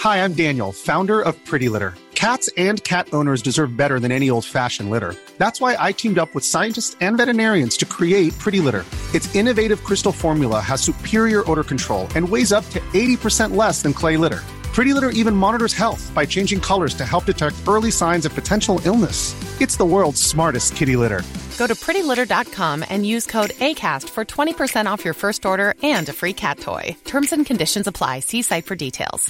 Hi, I'm Daniel, founder of Pretty Litter. Cats and cat owners deserve better than any old-fashioned litter. That's why I teamed up with scientists and veterinarians to create Pretty Litter. Its innovative crystal formula has superior odor control and weighs up to 80% less than clay litter. Pretty Litter even monitors health by changing colors to help detect early signs of potential illness. It's the world's smartest kitty litter. Go to prettylitter.com and use code ACAST for 20% off your first order and a free cat toy. Terms and conditions apply. See site for details.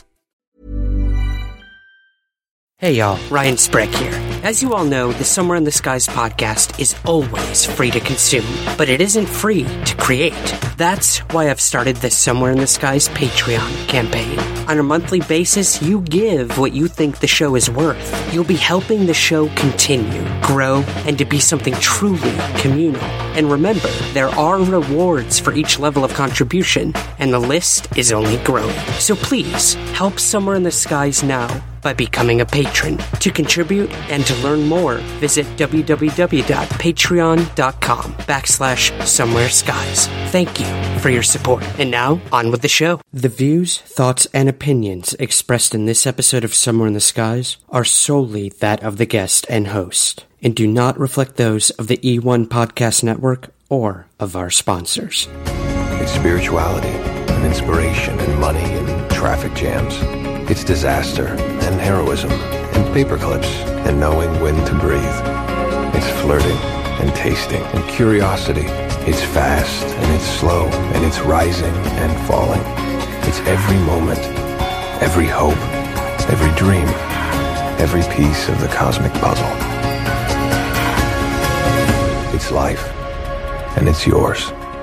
Hey y'all, Ryan Sprague here. As you all know, the Somewhere in the Skies podcast is always free to consume, but it isn't free to create. That's why I've started the Somewhere in the Skies Patreon campaign. On a monthly basis, you give what you think the show is worth. You'll be helping the show continue, grow, and to be something truly communal. And remember, there are rewards for each level of contribution, and the list is only growing. So please, help Somewhere in the Skies now by becoming a patron. To contribute and to learn more, visit www.patreon.com/Somewhere Skies. Thank you for your support. And now, on with the show. The views, thoughts, and opinions expressed in this episode of Somewhere in the Skies are solely that of the guest and host, and do not reflect those of the E1 Podcast Network or of our sponsors. It's spirituality and inspiration and money and traffic jams. It's disaster and heroism and paperclips and knowing when to breathe. It's flirting and tasting and curiosity. It's fast and it's slow and it's rising and falling. It's every moment, every hope, every dream, every piece of the cosmic puzzle. It's life, and it's yours.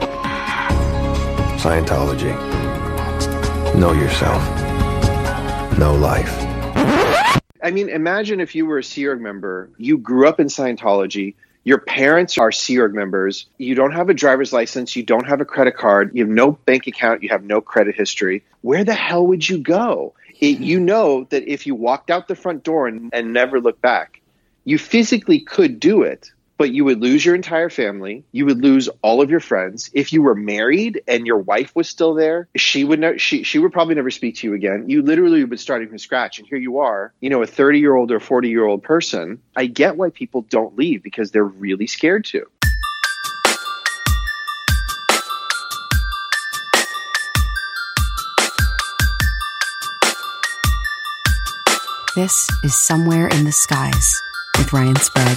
Scientology. Know yourself. No life. I mean, imagine if you were a Sea Org member, you grew up in Scientology, your parents are Sea Org members, you don't have a driver's license, you don't have a credit card, you have no bank account, you have no credit history. Where the hell would you go? You know that if you walked out the front door and never looked back, you physically could do it. But you would lose your entire family. You would lose all of your friends. If you were married and your wife was still there, she would probably never speak to you again. You literally would be starting from scratch. And here you are, a 30-year-old or 40-year-old person. I get why people don't leave because they're really scared to. This is Somewhere in the Skies with Ryan Sprague.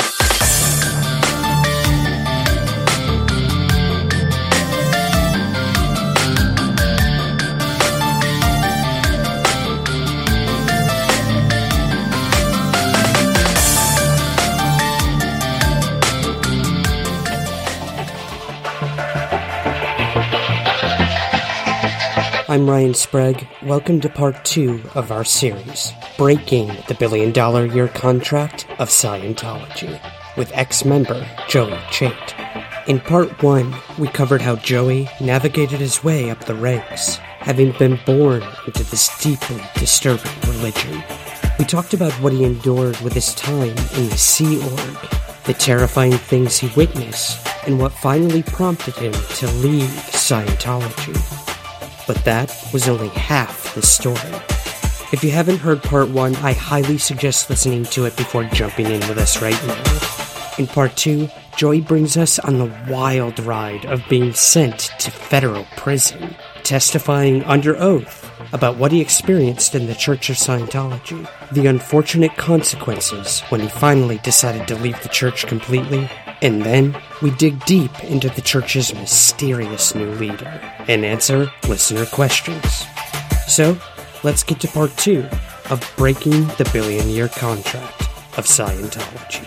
I'm Ryan Sprague. Welcome to part 2 of our series, Breaking the $1 Billion Year Contract of Scientology, with ex-member Joey Chait. In part 1, we covered how Joey navigated his way up the ranks, having been born into this deeply disturbing religion. We talked about what he endured with his time in the Sea Org, the terrifying things he witnessed, and what finally prompted him to leave Scientology. But that was only half the story. If you haven't heard part 1, I highly suggest listening to it before jumping in with us right now. In part 2, Joey brings us on the wild ride of being sent to federal prison, testifying under oath about what he experienced in the Church of Scientology, the unfortunate consequences when he finally decided to leave the church completely, and then we dig deep into the church's mysterious new leader and answer listener questions. So, let's get to part 2 of Breaking the $1 Billion Year Contract of Scientology.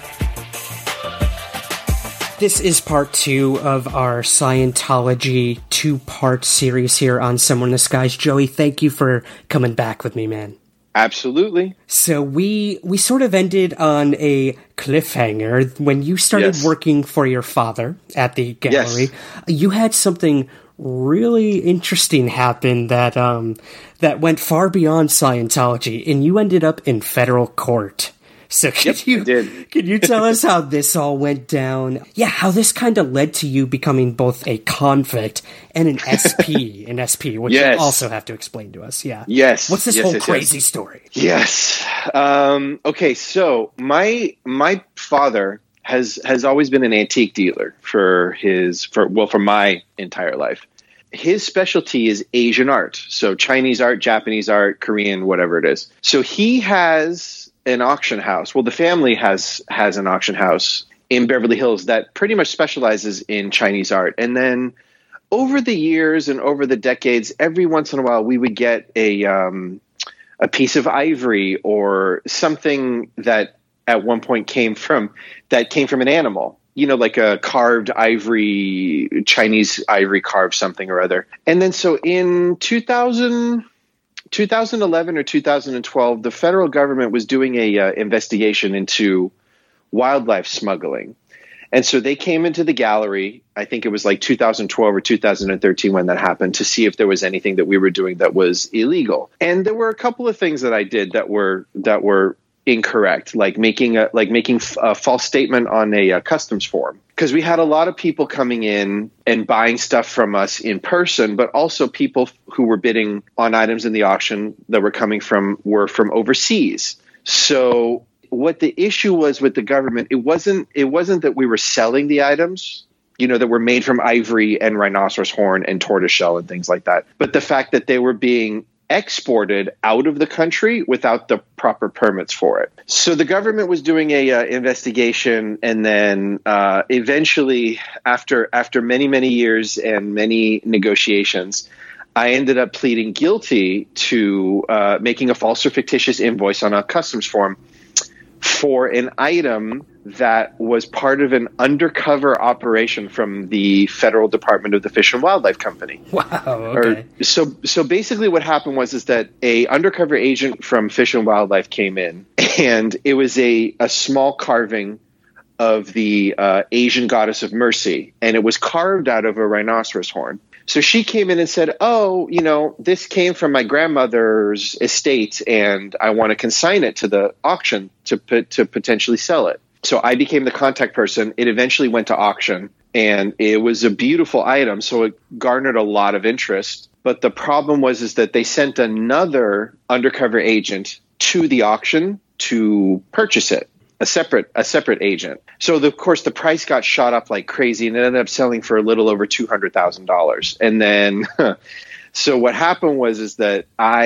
This is part 2 of our Scientology 2-part series here on Somewhere in the Skies. Joey, thank you for coming back with me, man. Absolutely. So we sort of ended on a cliffhanger. When you started working for your father at the gallery, you had something really interesting happen that that went far beyond Scientology, and you ended up in federal court. So I did. Can you tell us how this all went down? Yeah, how this kind of led to you becoming both a convict and an SP, which you also have to explain to us. Yeah. Yes. What's this whole crazy story? Yes. Okay. So my father has always been an antique dealer for my entire life. His specialty is Asian art. So Chinese art, Japanese art, Korean, whatever it is. So he has an auction house. Well, the family has an auction house in Beverly Hills that pretty much specializes in Chinese art. And then over the years and over the decades, every once in a while, we would get a piece of ivory or something that at one point came from an animal. Like a carved ivory, Chinese ivory carved something or other. And then so in 2011 or 2012, the federal government was doing a investigation into wildlife smuggling. And so they came into the gallery, I think it was like 2012 or 2013 when that happened, to see if there was anything that we were doing that was illegal. And there were a couple of things that I did that were incorrect, like making a false statement on a customs form, because we had a lot of people coming in and buying stuff from us in person, but also people who were bidding on items in the auction that were from overseas. So what the issue was with the government, it wasn't that we were selling the items, that were made from ivory and rhinoceros horn and tortoiseshell and things like that, but the fact that they were being exported out of the country without the proper permits for it. So the government was doing a investigation, and then eventually, after many, many years and many negotiations, I ended up pleading guilty to making a false or fictitious invoice on a customs form for an item that was part of an undercover operation from the Federal Department of the Fish and Wildlife Company. Wow. Okay. So basically what happened was that a undercover agent from Fish and Wildlife came in, and it was a small carving of the Asian goddess of mercy, and it was carved out of a rhinoceros horn. So she came in and said, this came from my grandmother's estate, and I want to consign it to the auction to potentially sell it. So I became the contact person. It eventually went to auction, and it was a beautiful item, so it garnered a lot of interest. But the problem was that they sent another undercover agent to the auction to purchase it. A separate agent. So of course the price got shot up like crazy, and it ended up selling for a little over $200,000. And then, so what happened was that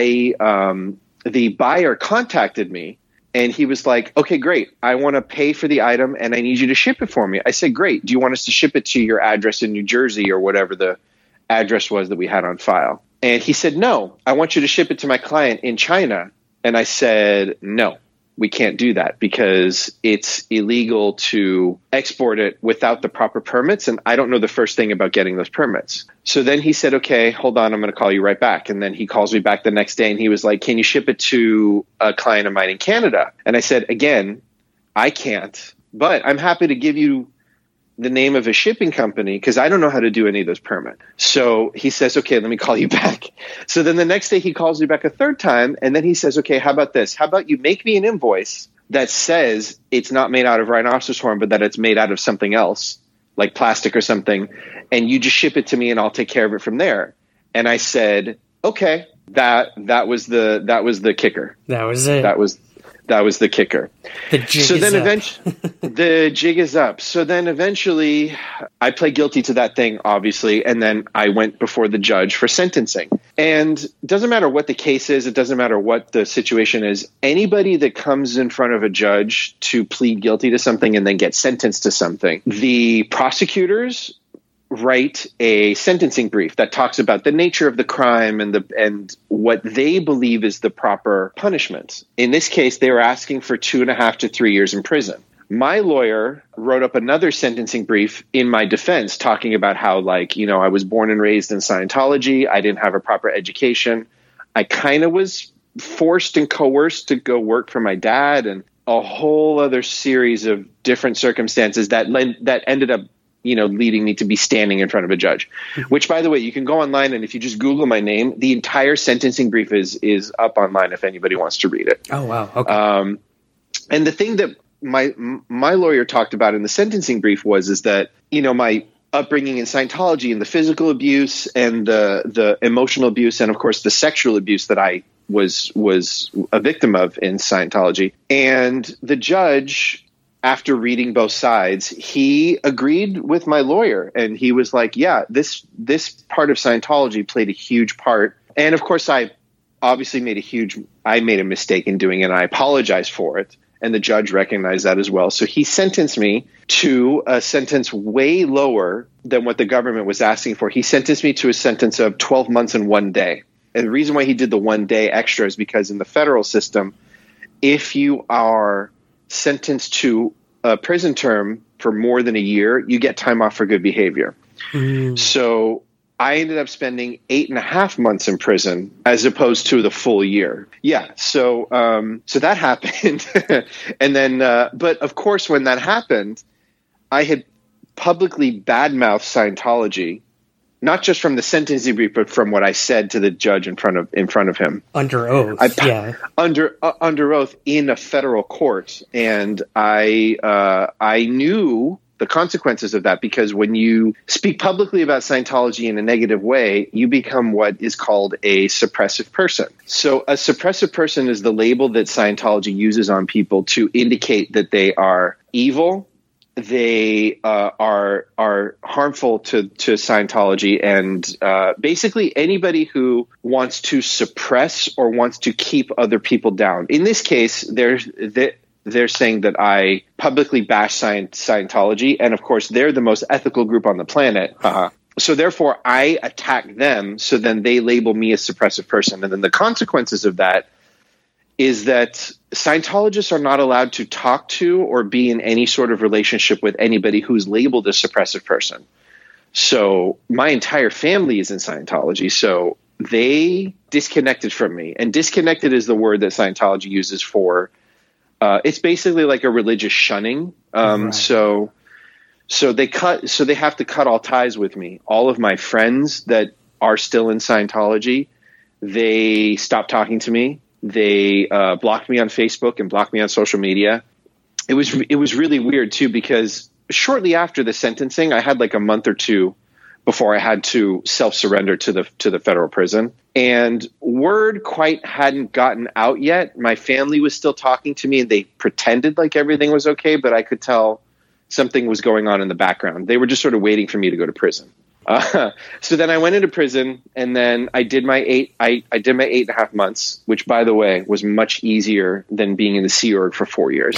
the buyer contacted me, and he was like, "Okay, great. I want to pay for the item, and I need you to ship it for me." I said, "Great. Do you want us to ship it to your address in New Jersey or whatever the address was that we had on file?" And he said, "No, I want you to ship it to my client in China." And I said, "No. We can't do that because it's illegal to export it without the proper permits, and I don't know the first thing about getting those permits." So then he said, "Okay, hold on, I'm going to call you right back." And then he calls me back the next day, and he was like, "Can you ship it to a client of mine in Canada?" And I said, "Again, I can't, but I'm happy to give you the name of a shipping company because I don't know how to do any of those permits." So he says, "Okay, let me call you back." So then the next day he calls me back a third time, and then he says, "Okay, how about this? How about you make me an invoice that says it's not made out of rhinoceros horn, but that it's made out of something else, like plastic or something, and you just ship it to me and I'll take care of it from there." And I said, "Okay." That was the kicker. That was it. That was the kicker. The jig Eventually, the jig is up. So then eventually I pled guilty to that thing, obviously. And then I went before the judge for sentencing. And it doesn't matter what the case is. It doesn't matter what the situation is. Anybody that comes in front of a judge to plead guilty to something and then get sentenced to something, the prosecutors write a sentencing brief that talks about the nature of the crime and what they believe is the proper punishment. In this case, they were asking for 2.5 to 3 years in prison. My lawyer wrote up another sentencing brief in my defense talking about how, I was born and raised in Scientology. I didn't have a proper education. I kind of was forced and coerced to go work for my dad, and a whole other series of different circumstances that ended up leading me to be standing in front of a judge, which, by the way, you can go online, and if you just Google my name, the entire sentencing brief is up online if anybody wants to read it. Oh, wow. Okay. And the thing that my lawyer talked about in the sentencing brief is that, my upbringing in Scientology and the physical abuse and the emotional abuse and, of course, the sexual abuse that I was a victim of in Scientology. And the judge, after reading both sides, he agreed with my lawyer. And he was like, yeah, this part of Scientology played a huge part. And, of course, I obviously made a mistake in doing it, and I apologize for it. And the judge recognized that as well. So he sentenced me to a sentence way lower than what the government was asking for. He sentenced me to a sentence of 12 months and 1 day. And the reason why he did the 1 day extra is because in the federal system, if you are sentenced to a prison term for more than a year, you get time off for good behavior. So I ended up spending 8.5 months in prison as opposed to the full year. Yeah. So that happened. And then, but of course, when that happened, I had publicly badmouthed Scientology, not just from the sentencing brief, but from what I said to the judge in front of him. Under oath. Under oath in a federal court. And I knew the consequences of that, because when you speak publicly about Scientology in a negative way, you become what is called a suppressive person. So a suppressive person is the label that Scientology uses on people to indicate that they are evil, they are harmful to Scientology, and basically anybody who wants to suppress or wants to keep other people down. In this case, they're saying that I publicly bash Scientology, and of course they're the most ethical group on the planet. So therefore I attack them, so then they label me a suppressive person. And then the consequences of that is that Scientologists are not allowed to talk to or be in any sort of relationship with anybody who's labeled a suppressive person. So my entire family is in Scientology, so they disconnected from me. And disconnected is the word that Scientology uses for it's basically like a religious shunning. Right. So they have to cut all ties with me. All of my friends that are still in Scientology, they stopped talking to me. They blocked me on Facebook and blocked me on social media. It was really weird too, because shortly after the sentencing, I had like a month or two before I had to self-surrender to the federal prison. And word quite hadn't gotten out yet. My family was still talking to me, and they pretended like everything was okay, but I could tell something was going on in the background. They were just sort of waiting for me to go to prison. So then I went into prison, and then I did my 8.5 months, which, by the way, was much easier than being in the Sea Org for 4 years.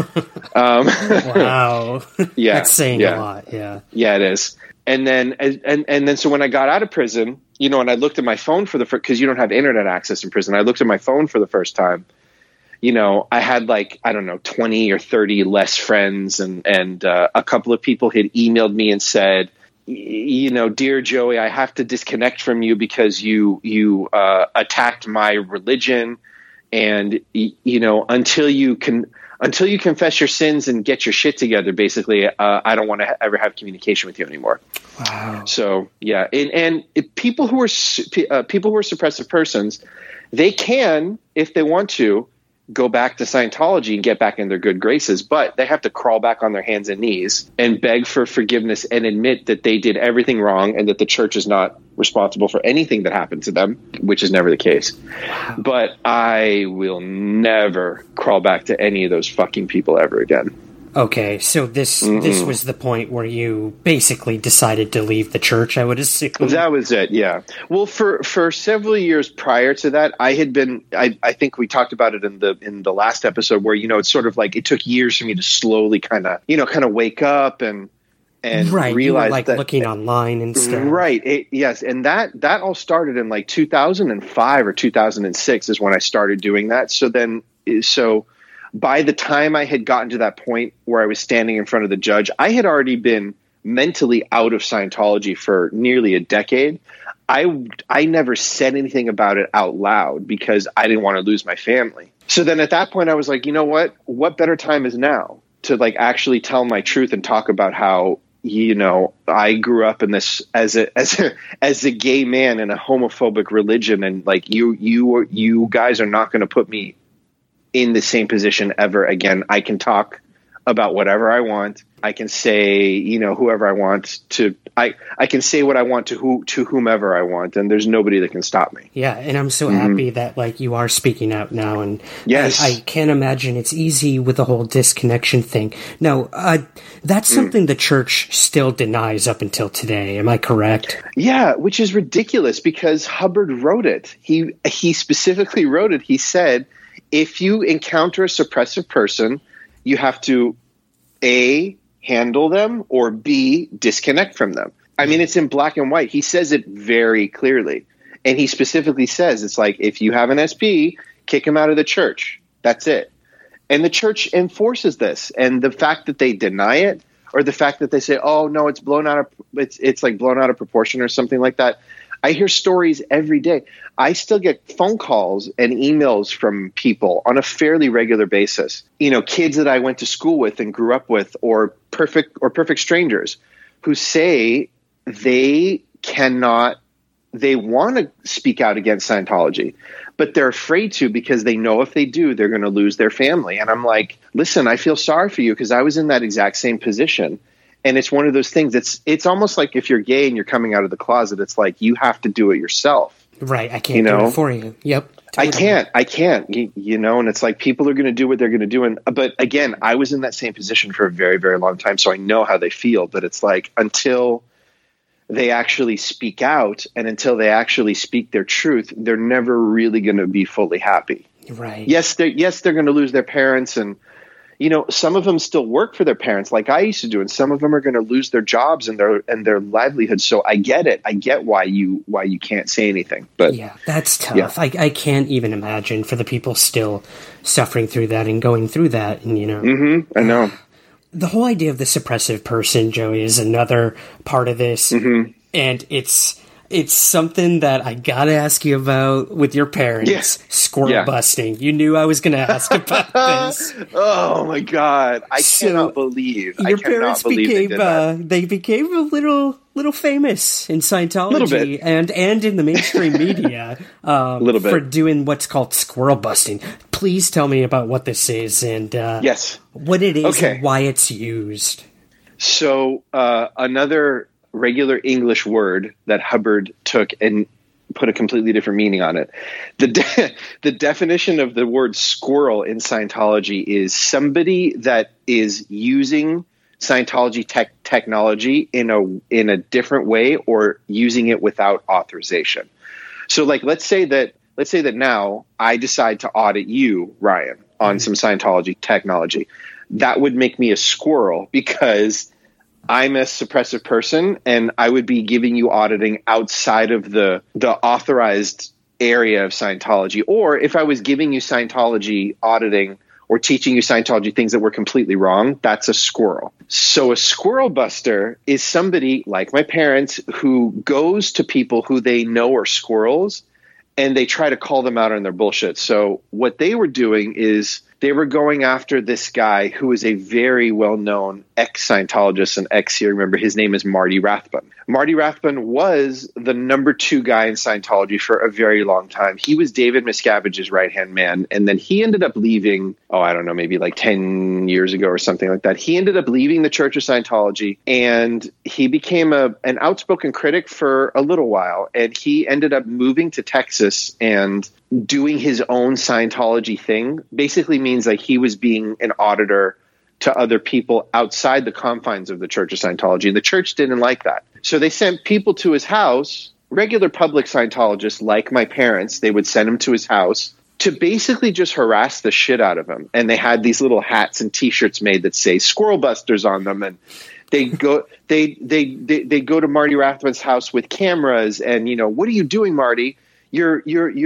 Wow. Yeah. That's saying a lot. Yeah. Yeah, it is. And then, so when I got out of prison, and I looked at my phone because you don't have internet access in prison. I looked at my phone for the first time. I had 20 or 30 less friends, and a couple of people had emailed me and said, dear Joey, I have to disconnect from you because you attacked my religion, and until you confess your sins and get your shit together, basically, I don't want to ever have communication with you anymore. Wow. So yeah, and people who are suppressive persons, they can, if they want to, go back to Scientology and get back in their good graces, but they have to crawl back on their hands and knees and beg for forgiveness and admit that they did everything wrong and that the church is not responsible for anything that happened to them, which is never the case. Wow. But I will never crawl back to any of those fucking people ever again. Okay, so this was the point where you basically decided to leave the church, I would assume. That was it, yeah. Well, for several years prior to that, I had been. I think we talked about it in the last episode, where it's sort of like it took years for me to slowly kind of wake up and right, realize you were, looking online and stuff. Right. Yes, and that all started in 2005 or 2006 is when I started doing that. So by the time I had gotten to that point where I was standing in front of the judge, I had already been mentally out of Scientology for nearly a decade. I never said anything about it out loud because I didn't want to lose my family. So then at that point I was like, you know what better time is now to actually tell my truth and talk about how, I grew up in this as a gay man in a homophobic religion. And you guys are not going to put me in the same position ever again. I can talk about whatever I want. I can say, whoever I want to. I can say what I want to whomever I want, and there's nobody that can stop me. Yeah, and I'm so happy that you are speaking out now, and yes, I can't imagine it's easy with the whole disconnection thing. Now, that's something the church still denies up until today. Am I correct? Yeah, which is ridiculous because Hubbard wrote it. He specifically wrote it. He said, if you encounter a suppressive person, you have to A, handle them, or B, disconnect from them. I mean, it's in black and white. He says it very clearly. And he specifically says, it's like, if you have an SP, kick him out of the church. That's it. And the church enforces this. And the fact that they deny it, or the fact that they say, oh, no, it's blown out of, it's like blown out of proportion or something like that. I hear stories every day. I still get phone calls and emails from people on a fairly regular basis. Kids that I went to school with and grew up with, or perfect strangers who say they want to speak out against Scientology, but they're afraid to because they know if they do, they're going to lose their family. And I'm like, listen, I feel sorry for you because I was in that exact same position. And it's one of those things it's almost like if you're gay and you're coming out of the closet, it's like you have to do it yourself. Right. I can't do it for you. Yep. Totally. I can't, and it's like people are going to do what they're going to do. But again, I was in that same position for a very, very long time. So I know how they feel, but it's like until they actually speak out and until they actually speak their truth, they're never really going to be fully happy. Right. Yes, they're going to lose their parents, and some of them still work for their parents like I used to do, and some of them are going to lose their jobs and their livelihood. So I get it. I get why you can't say anything. But yeah, that's tough. Yeah. I can't even imagine for the people still suffering through that and going through that. And I know. The whole idea of the suppressive person, Joey, is another part of this. And it's something that I gotta ask you about with your parents. Yes. Squirrel busting. You knew I was gonna ask about this. Oh my God. I cannot believe your parents became a little famous in Scientology and in the mainstream media for doing what's called squirrel busting. Please tell me about what this is and what it is and why it's used. So another regular English word that Hubbard took and put a completely different meaning on it. The definition of the word squirrel in Scientology is somebody that is using Scientology technology in a different way or using it without authorization. So like let's say that now I decide to audit you, Ryan, on some Scientology technology. That would make me a squirrel because I'm a suppressive person and I would be giving you auditing outside of the authorized area of Scientology. Or if I was giving you Scientology auditing or teaching you Scientology things that were completely wrong, that's a squirrel. So a squirrel buster is somebody like my parents who goes to people who they know are squirrels and they try to call them out on their bullshit. So what they were doing is they were going after this guy who is a very well-known ex-Scientologist and ex-Seer member. His name is Marty Rathbun. Marty Rathbun was the number 2 guy in Scientology for a very long time. He was David Miscavige's right-hand man, and then he ended up leaving, maybe like 10 years ago or something like that. He ended up leaving the Church of Scientology, and he became an outspoken critic for a little while, and he ended up moving to Texas and doing his own Scientology thing. Basically means like he was being an auditor to other people outside the confines of the Church of Scientology. And the church didn't like that. So they sent people to his house, regular public Scientologists like my parents. They would send him to his house to basically just harass the shit out of him. And they had these little hats and T-shirts made that say Squirrel Busters on them. And they go to Marty Rathbun's house with cameras and, what are you doing, Marty? You're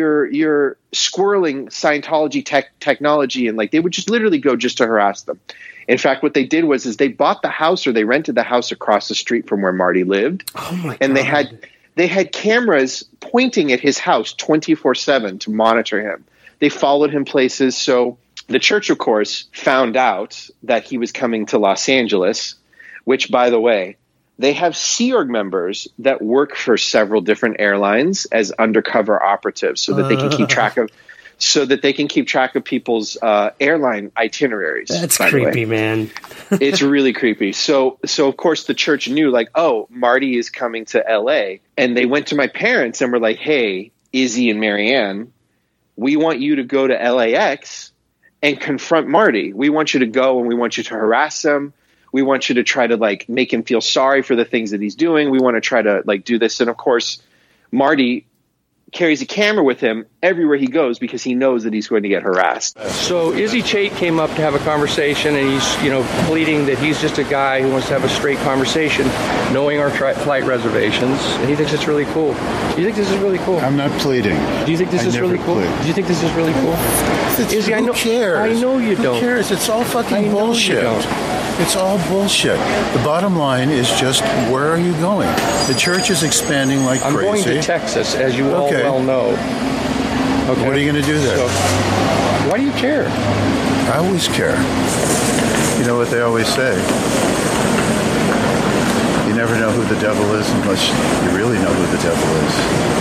squirreling Scientology technology, and like they would just literally go just to harass them. In fact, what they did was they bought the house or they rented the house across the street from where Marty lived. Oh my God. And they had cameras pointing at his house 24/7 to monitor him. They followed him places. So the church, of course, found out that he was coming to Los Angeles, which, by the way, they have Sea Org members that work for several different airlines as undercover operatives so that they can keep track of so that they can keep track of people's airline itineraries. That's creepy, man. It's really creepy. So of course the church knew, like, oh, Marty is coming to LA. And they went to my parents and were like, hey, Izzy and Marianne, we want you to go to LAX and confront Marty. We want you to go and we want you to harass him. We want you to try to like make him feel sorry for the things that he's doing. We want to try to like do this. And of course, Marty carries a camera with him everywhere he goes because he knows that he's going to get harassed. So Izzy Chait came up to have a conversation, and he's, pleading that he's just a guy who wants to have a straight conversation, knowing our flight reservations, and he thinks it's really cool. Do you think this is really cool? I'm not pleading. Do you think this is really cool? Do you think this is really cool? Izzy, who cares? I know you don't. Who cares? It's all fucking bullshit. It's all bullshit. The bottom line is just, where are you going? The church is expanding like crazy. I'm going to Texas, as you all well know. Okay. What are you going to do there? So, why do you care? I always care. You know what they always say? You never know who the devil is unless you really know who the devil is.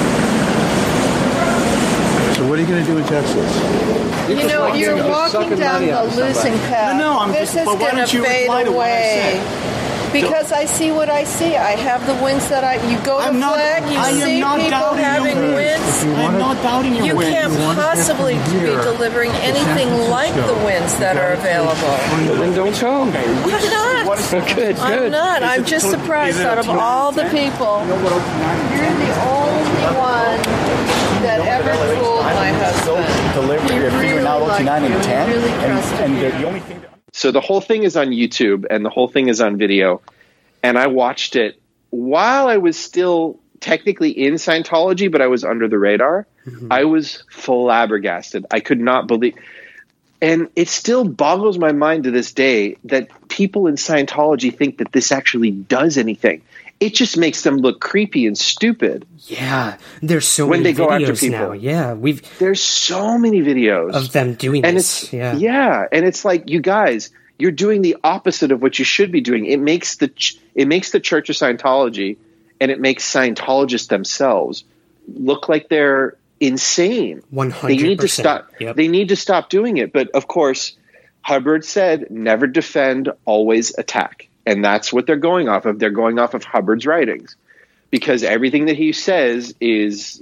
So what are you going to do in Texas? You're walking down the losing path. No, this is going to fade away. Because I see what I see. I have the wins that you go to flag, you see people having wins. I'm not doubting your wins. You can't possibly be delivering anything like the wins that are available. Well, then don't tell them. I'm not. Good. I'm not. I'm just surprised out of all the people, you're the only one that ever fooled my husband. He really liked you. He really trusted you. The only thing So the whole thing is on YouTube and the whole thing is on video. And I watched it while I was still technically in Scientology, but I was under the radar. Mm-hmm. I was flabbergasted. I could not believe. And it still boggles my mind to this day that people in Scientology think that this actually does anything. It just makes them look creepy and stupid. Yeah, there's so many videos go after people. Now. Yeah, there's so many videos of them doing and this. Yeah, and it's like, you guys, you're doing the opposite of what you should be doing. It makes the Church of Scientology and it makes Scientologists themselves look like they're insane. 100%. They need to stop. Yep. They need to stop doing it. But of course, Hubbard said, "Never defend, always attack." And that's what they're going off of. They're going off of Hubbard's writings, because everything that he says is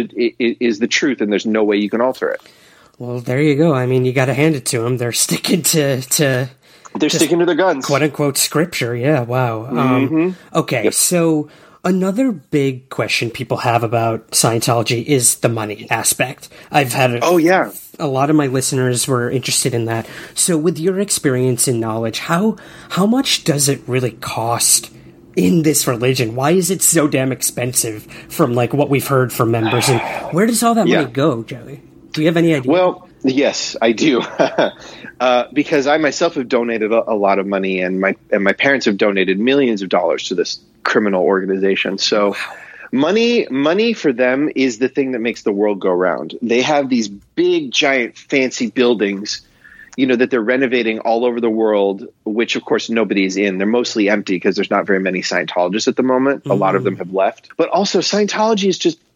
the truth, and there's no way you can alter it. Well, there you go. I mean, you got to hand it to them. They're sticking to they're sticking to their guns, quote unquote scripture. Yeah, wow. Mm-hmm. Okay, so another big question people have about Scientology is the money aspect. I've had a lot of my listeners were interested in that. So with your experience and knowledge, how much does it really cost in this religion? Why is it so damn expensive from like what we've heard from members? And where does all that money go, Joey? Do you have any idea? Well, yes, I do. Because I myself have donated a lot of money, and my parents have donated millions of dollars to this criminal organization. So money for them is the thing that makes the world go round. They have these big, giant, fancy buildings, that they're renovating all over the world, which of course nobody's in. They're mostly empty because there's not very many Scientologists at the moment. Mm-hmm. A lot of them have left. But also Scientology is just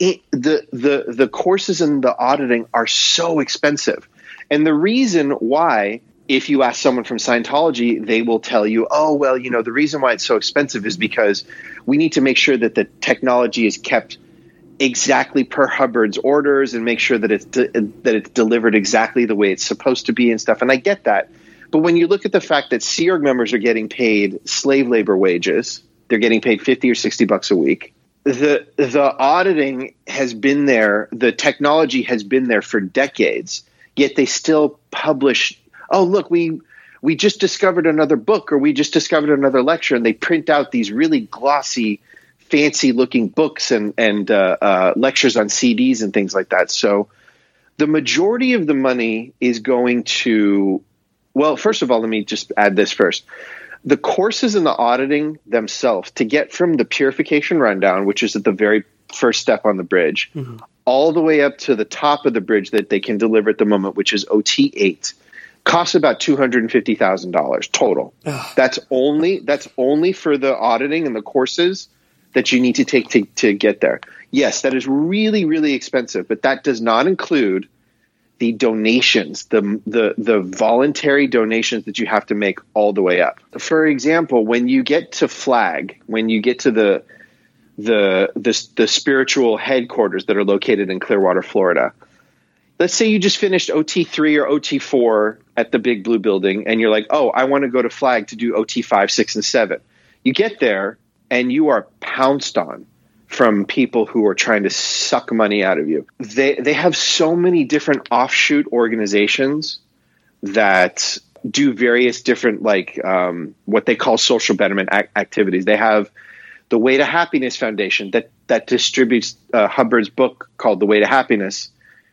the courses and the auditing are so expensive. And the reason why, if you ask someone from Scientology, they will tell you, oh, well, the reason why it's so expensive is because we need to make sure that the technology is kept exactly per Hubbard's orders and make sure that it's delivered exactly the way it's supposed to be and stuff. And I get that. But when you look at the fact that Sea Org members are getting paid slave labor wages, they're getting paid $50 or $60 a week. The auditing has been there. The technology has been there for decades, yet they still publish, oh, look, we just discovered another book, or we just discovered another lecture, and they print out these really glossy, fancy-looking books and lectures on CDs and things like that. So the majority of the money is going to – well, first of all, let me just add this first. The courses and the auditing themselves, to get from the purification rundown, which is at the very first step on the bridge, mm-hmm. all the way up to the top of the bridge that they can deliver at the moment, which is OT8, costs about $250,000 total. Ugh. That's only for the auditing and the courses that you need to take to get there. Yes, that is really, really expensive, but that does not include the donations, the voluntary donations that you have to make all the way up. For example, when you get to Flag, when you get to the spiritual headquarters that are located in Clearwater, Florida, let's say you just finished OT3 or OT4 at the Big Blue Building, and you're like, oh, I want to go to Flag to do OT5, 6, and 7. You get there, and you are pounced on from people who are trying to suck money out of you. They have so many different offshoot organizations that do various different, like what they call social betterment activities. They have the Way to Happiness Foundation that distributes Hubbard's book called The Way to Happiness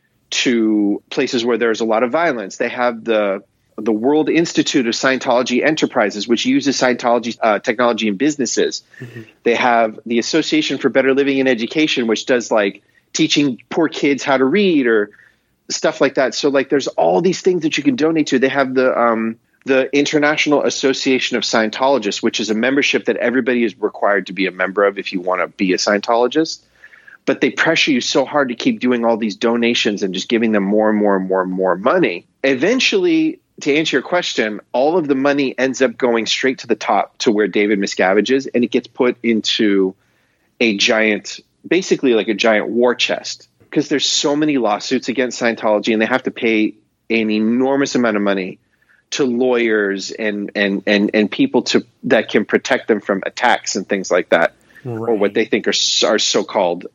to places where there's a lot of violence. They have the World Institute of Scientology Enterprises, which uses Scientology technology in businesses. Mm-hmm. They have the Association for Better Living and Education, which does like teaching poor kids how to read or stuff like that. So like there's all these things that you can donate to. They have the International Association of Scientologists, which is a membership that everybody is required to be a member of if you want to be a Scientologist. But they pressure you so hard to keep doing all these donations and just giving them more and more and more and more money. Eventually, to answer your question, all of the money ends up going straight to the top to where David Miscavige is, and it gets put into a giant, basically like a giant war chest, because there's so many lawsuits against Scientology, and they have to pay an enormous amount of money to lawyers and people that can protect them from attacks and things like that, right, or what they think are so-called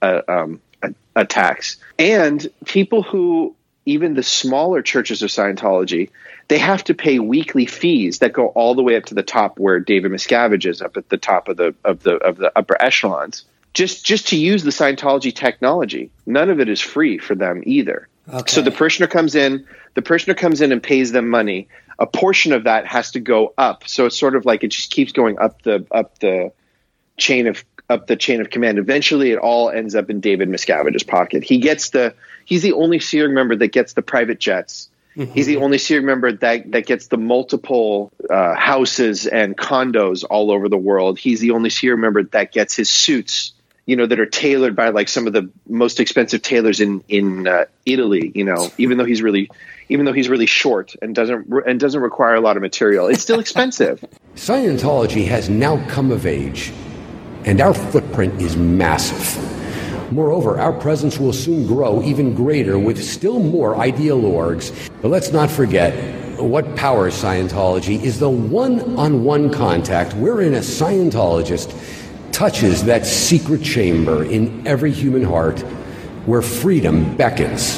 attacks. And people who, even the smaller churches of Scientology, they have to pay weekly fees that go all the way up to the top where David Miscavige is, up at the top of the upper echelons, just to use the Scientology technology. None of it is free for them either. Okay. So the parishioner comes in and pays them money. A portion of that has to go up. So it's sort of like it just keeps going up the chain of command. Eventually it all ends up in David Miscavige's pocket. He's the only Searing member that gets the private jets. Mm-hmm. He's the only Searing member that gets the multiple houses and condos all over the world. He's the only Searing member that gets his suits, that are tailored by like some of the most expensive tailors in Italy, even though he's really short and doesn't require a lot of material. It's still expensive. Scientology has now come of age, and our footprint is massive. Moreover, our presence will soon grow even greater with still more ideal orgs. But let's not forget, what powers Scientology is the one-on-one contact wherein a Scientologist touches that secret chamber in every human heart where freedom beckons.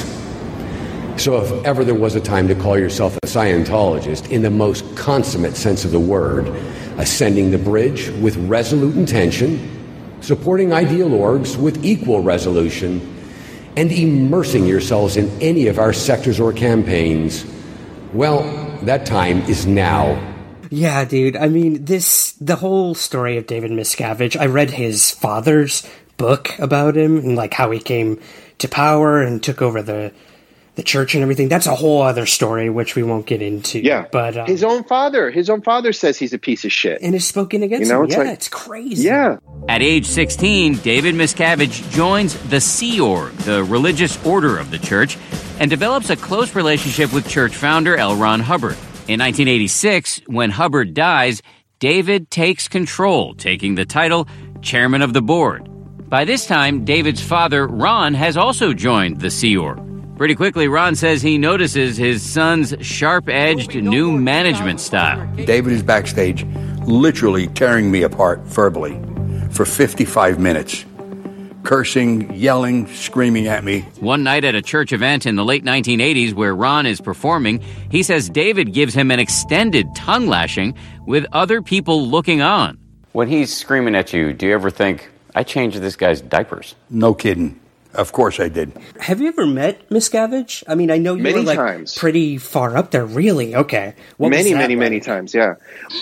So if ever there was a time to call yourself a Scientologist in the most consummate sense of the word, ascending the bridge with resolute intention, supporting ideal orgs with equal resolution, and immersing yourselves in any of our sectors or campaigns, well, that time is now. Yeah, dude. I mean, the whole story of David Miscavige, I read his father's book about him and like how he came to power and took over the church and everything. That's a whole other story, which we won't get into. Yeah, but his own father says he's a piece of shit and has spoken against him. Yeah, it's crazy. Yeah. At age 16, David Miscavige joins the Sea Org, the religious order of the church, and develops a close relationship with church founder L. Ron Hubbard. In 1986, when Hubbard dies, David takes control, taking the title chairman of the board. By this time, David's father, Ron, has also joined the Sea Org. Pretty quickly, Ron says he notices his son's sharp-edged new management style. David is backstage literally tearing me apart verbally for 55 minutes. Cursing, yelling, screaming at me. One night at a church event in the late 1980s where Ron is performing, he says David gives him an extended tongue lashing with other people looking on. When he's screaming at you, do you ever think, I changed this guy's diapers? No kidding. Of course I did. Have you ever met Miscavige? I mean, I know you were like times. Pretty far up there. Really? Okay. Many times, yeah.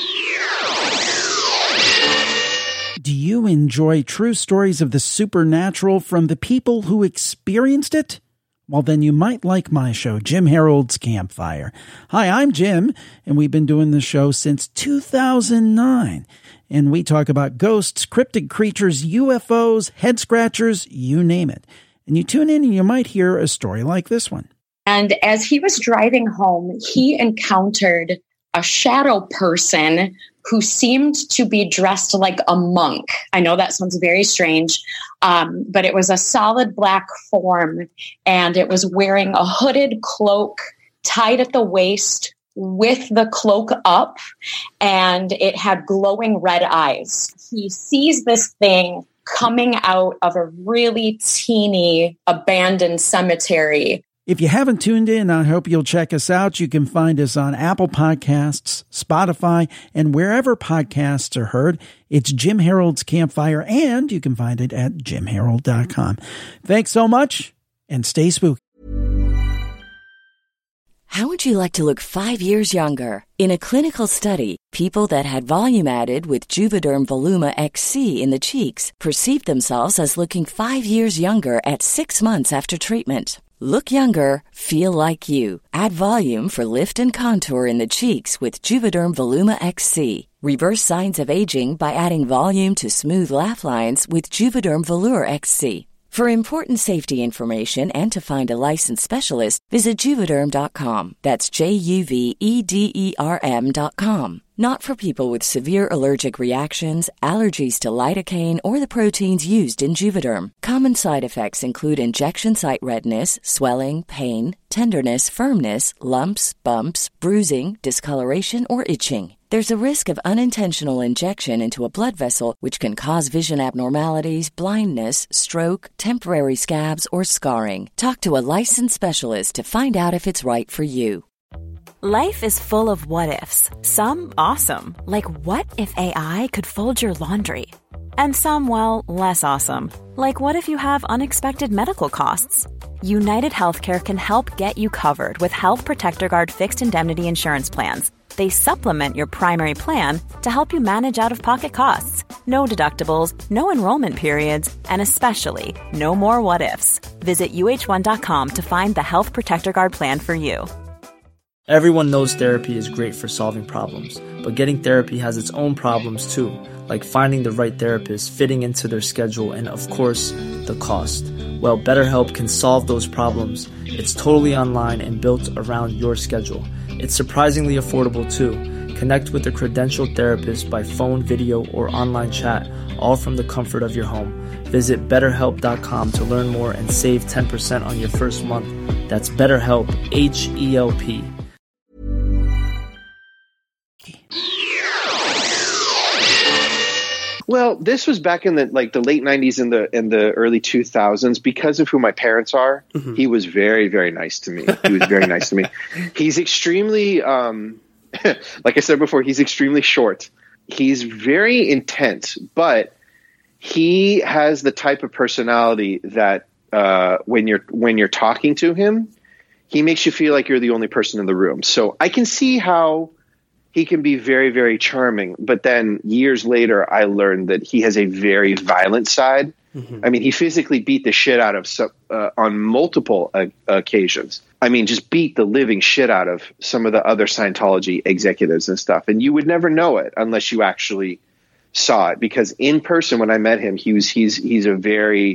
Do you enjoy true stories of the supernatural from the people who experienced it? Well, then you might like my show, Jim Harold's Campfire. Hi, I'm Jim, and we've been doing this show since 2009. And we talk about ghosts, cryptid creatures, UFOs, head scratchers, you name it. And you tune in and you might hear a story like this one. And as he was driving home, he encountered a shadow person who seemed to be dressed like a monk. I know that sounds very strange, but it was a solid black form, and it was wearing a hooded cloak tied at the waist with the cloak up, and it had glowing red eyes. He sees this thing coming out of a really teeny abandoned cemetery. If you haven't tuned in, I hope you'll check us out. You can find us on Apple Podcasts, Spotify, and wherever podcasts are heard. It's Jim Harold's Campfire, and you can find it at jimharold.com. Thanks so much, and stay spooky. How would you like to look 5 years younger? In a clinical study, people that had volume added with Juvederm Voluma XC in the cheeks perceived themselves as looking 5 years younger at 6 months after treatment. Look younger, feel like you. Add volume for lift and contour in the cheeks with Juvederm Voluma XC. Reverse signs of aging by adding volume to smooth laugh lines with Juvederm Volure XC. For important safety information and to find a licensed specialist, visit Juvederm.com. That's JUVEDERM.com. Not for people with severe allergic reactions, allergies to lidocaine, or the proteins used in Juvederm. Common side effects include injection site redness, swelling, pain, tenderness, firmness, lumps, bumps, bruising, discoloration, or itching. There's a risk of unintentional injection into a blood vessel, which can cause vision abnormalities, blindness, stroke, temporary scabs, or scarring. Talk to a licensed specialist to find out if it's right for you. Life is full of what-ifs. Some awesome, like what if AI could fold your laundry? And some, well, less awesome, like what if you have unexpected medical costs? United Healthcare can help get you covered with Health Protector Guard fixed indemnity insurance plans. They supplement your primary plan to help you manage out-of-pocket costs. No deductibles, no enrollment periods, and especially no more what-ifs. Visit UH1.com to find the Health Protector Guard plan for you. Everyone knows therapy is great for solving problems, but getting therapy has its own problems too, like finding the right therapist, fitting into their schedule, and of course, the cost. Well, BetterHelp can solve those problems. It's totally online and built around your schedule. It's surprisingly affordable too. Connect with a credentialed therapist by phone, video, or online chat, all from the comfort of your home. Visit BetterHelp.com to learn more and save 10% on your first month. That's BetterHelp, H-E-L-P. Well, this was back in the late 90s and the early 2000s. Because of who my parents are, he was very, very nice to me. He was very nice to me. He's extremely, like I said before, he's extremely short. He's very intense, but he has the type of personality that when you're talking to him, he makes you feel like you're the only person in the room. So I can see how he can be very, very charming. But then years later, I learned that he has a very violent side. I mean, he physically beat the shit out of on multiple occasions. I mean, just beat the living shit out of some of the other Scientology executives and stuff. And you would never know it unless you actually saw it, because in person, when I met him, has a very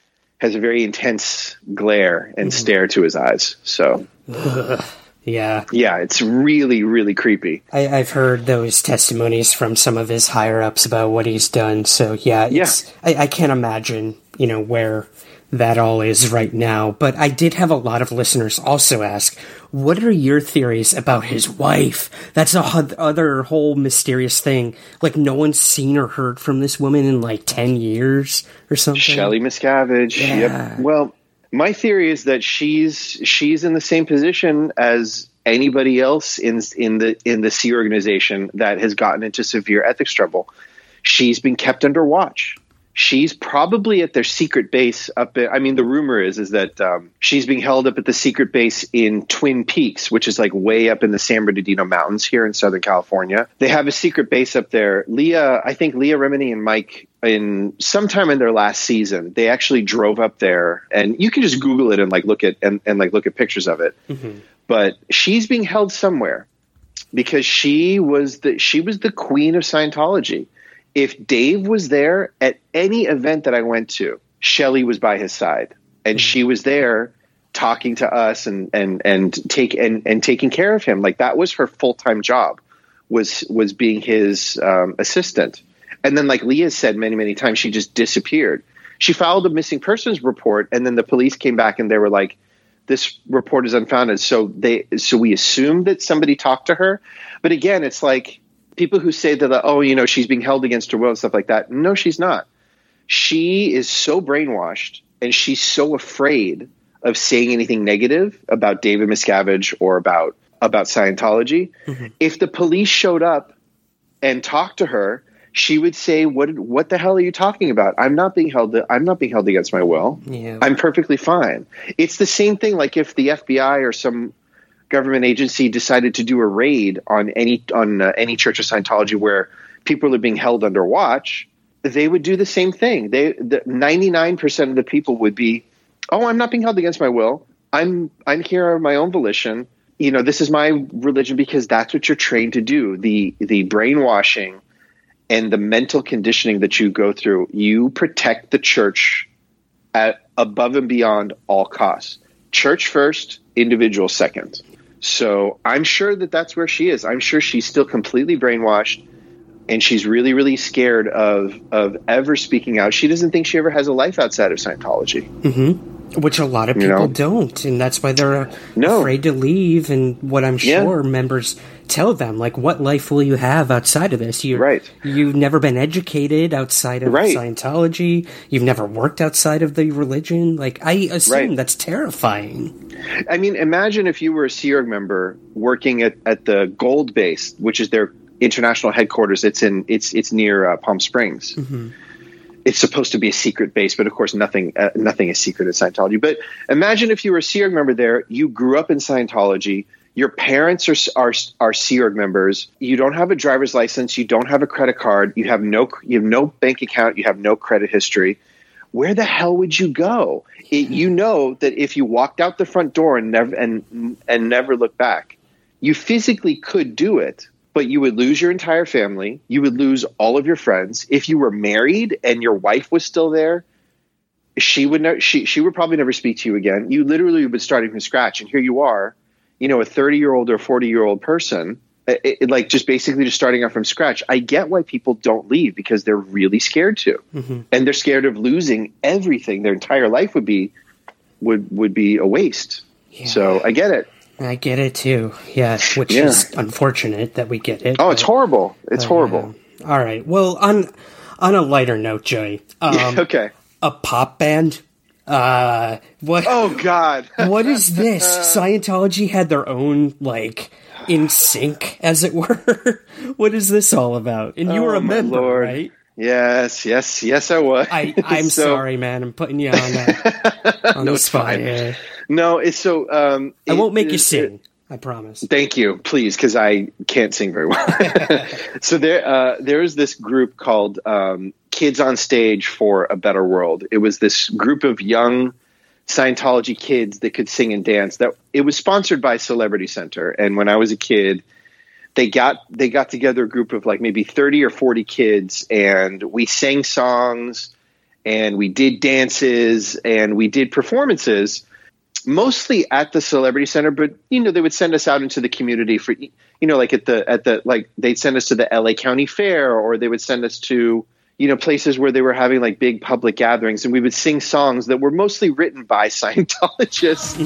intense glare and stare to his eyes. So. Yeah. Yeah, it's really, really creepy. I've heard those testimonies from some of his higher-ups about what he's done. So, yeah. I can't imagine, where that all is right now. But I did have a lot of listeners also ask, what are your theories about his wife? That's a other whole mysterious thing. Like, no one's seen or heard from this woman in, 10 years or something. Shelley Miscavige. Yeah. Yep. Well, my theory is that she's in the same position as anybody else in the Sea organization that has gotten into severe ethics trouble. She's been kept under watch. She's probably at their secret base up there. I mean, the rumor is that she's being held up at the secret base in Twin Peaks, which is way up in the San Bernardino Mountains here in Southern California. They have a secret base up there. I think Leah Remini and Mike, sometime in their last season, they actually drove up there, and you can just Google it and look at pictures of it. Mm-hmm. But she's being held somewhere because she was the queen of Scientology. If Dave was there at any event that I went to, Shelley was by his side, and she was there talking to us and taking care of him. Like, that was her full-time job, was being his assistant. And then, like Leah said many, many times, she just disappeared. She filed a missing persons report, and then the police came back and they were like, this report is unfounded. So we assumed that somebody talked to her. But again, it's like people who say that, she's being held against her will and stuff like that. No, she's not. She is so brainwashed, and she's so afraid of saying anything negative about David Miscavige or about Scientology. Mm-hmm. If the police showed up and talked to her, she would say, what the hell are you talking about? I'm not being held against my will. Yeah. I'm perfectly fine. It's the same thing. Like if the FBI or some government agency decided to do a raid on any Church of Scientology where people are being held under watch, they would do the same thing. 99% of the people would be, I'm not being held against my will. I'm here on my own volition. This is my religion because that's what you're trained to do. The brainwashing and the mental conditioning that you go through, you protect the church at above and beyond all costs. Church first, individual second. So I'm sure that that's where she is. I'm sure she's still completely brainwashed, and she's really, really scared of ever speaking out. She doesn't think she ever has a life outside of Scientology. Mm-hmm. Which a lot of people don't, and that's why they're afraid to leave. And what I'm sure members tell them, like, what life will you have outside of this? You've never been educated outside of Scientology. You've never worked outside of the religion. Like, I assume that's terrifying. I mean, imagine if you were a Sea Org member working at the Gold Base, which is their international headquarters. It's near Palm Springs. Mm-hmm. It's supposed to be a secret base, but of course nothing is secret at Scientology. But imagine if you were a Sea Org member there, you grew up in Scientology, your parents are Sea Org members, you don't have a driver's license, you don't have a credit card, you have no bank account, you have no credit history. Where the hell would you go? You know that if you walked out the front door and never looked back, you physically could do it. But you would lose your entire family. You would lose all of your friends. If you were married and your wife was still there, she would probably never speak to you again. You literally would be starting from scratch. And here you are, a 30-year-old or 40-year-old person, just starting out from scratch. I get why people don't leave, because they're really scared to, and they're scared of losing everything. Their entire life would be a waste. Yeah. So I get it. I get it too. Yeah, which is unfortunate that we get it. Oh, it's horrible. It's horrible. All right. Well, on a lighter note, Joey. Okay. A pop band. What? Oh God. What is this? Scientology had their own in sync, as it were. What is this all about? And you were a member, right? Yes, I was. I'm sorry, man. I'm putting you on the spot here. No, it's so. I won't make you sing. I promise. Thank you, please, because I can't sing very well. So there is this group called Kids on Stage for a Better World. It was this group of young Scientology kids that could sing and dance. That it was sponsored by Celebrity Center, and when I was a kid, they got together a group of maybe 30 or 40 kids, and we sang songs, and we did dances, and we did performances. Mostly at the Celebrity Center, but they would send us out into the community for they'd send us to the LA County Fair, or they would send us to places where they were having big public gatherings, and we would sing songs that were mostly written by Scientologists.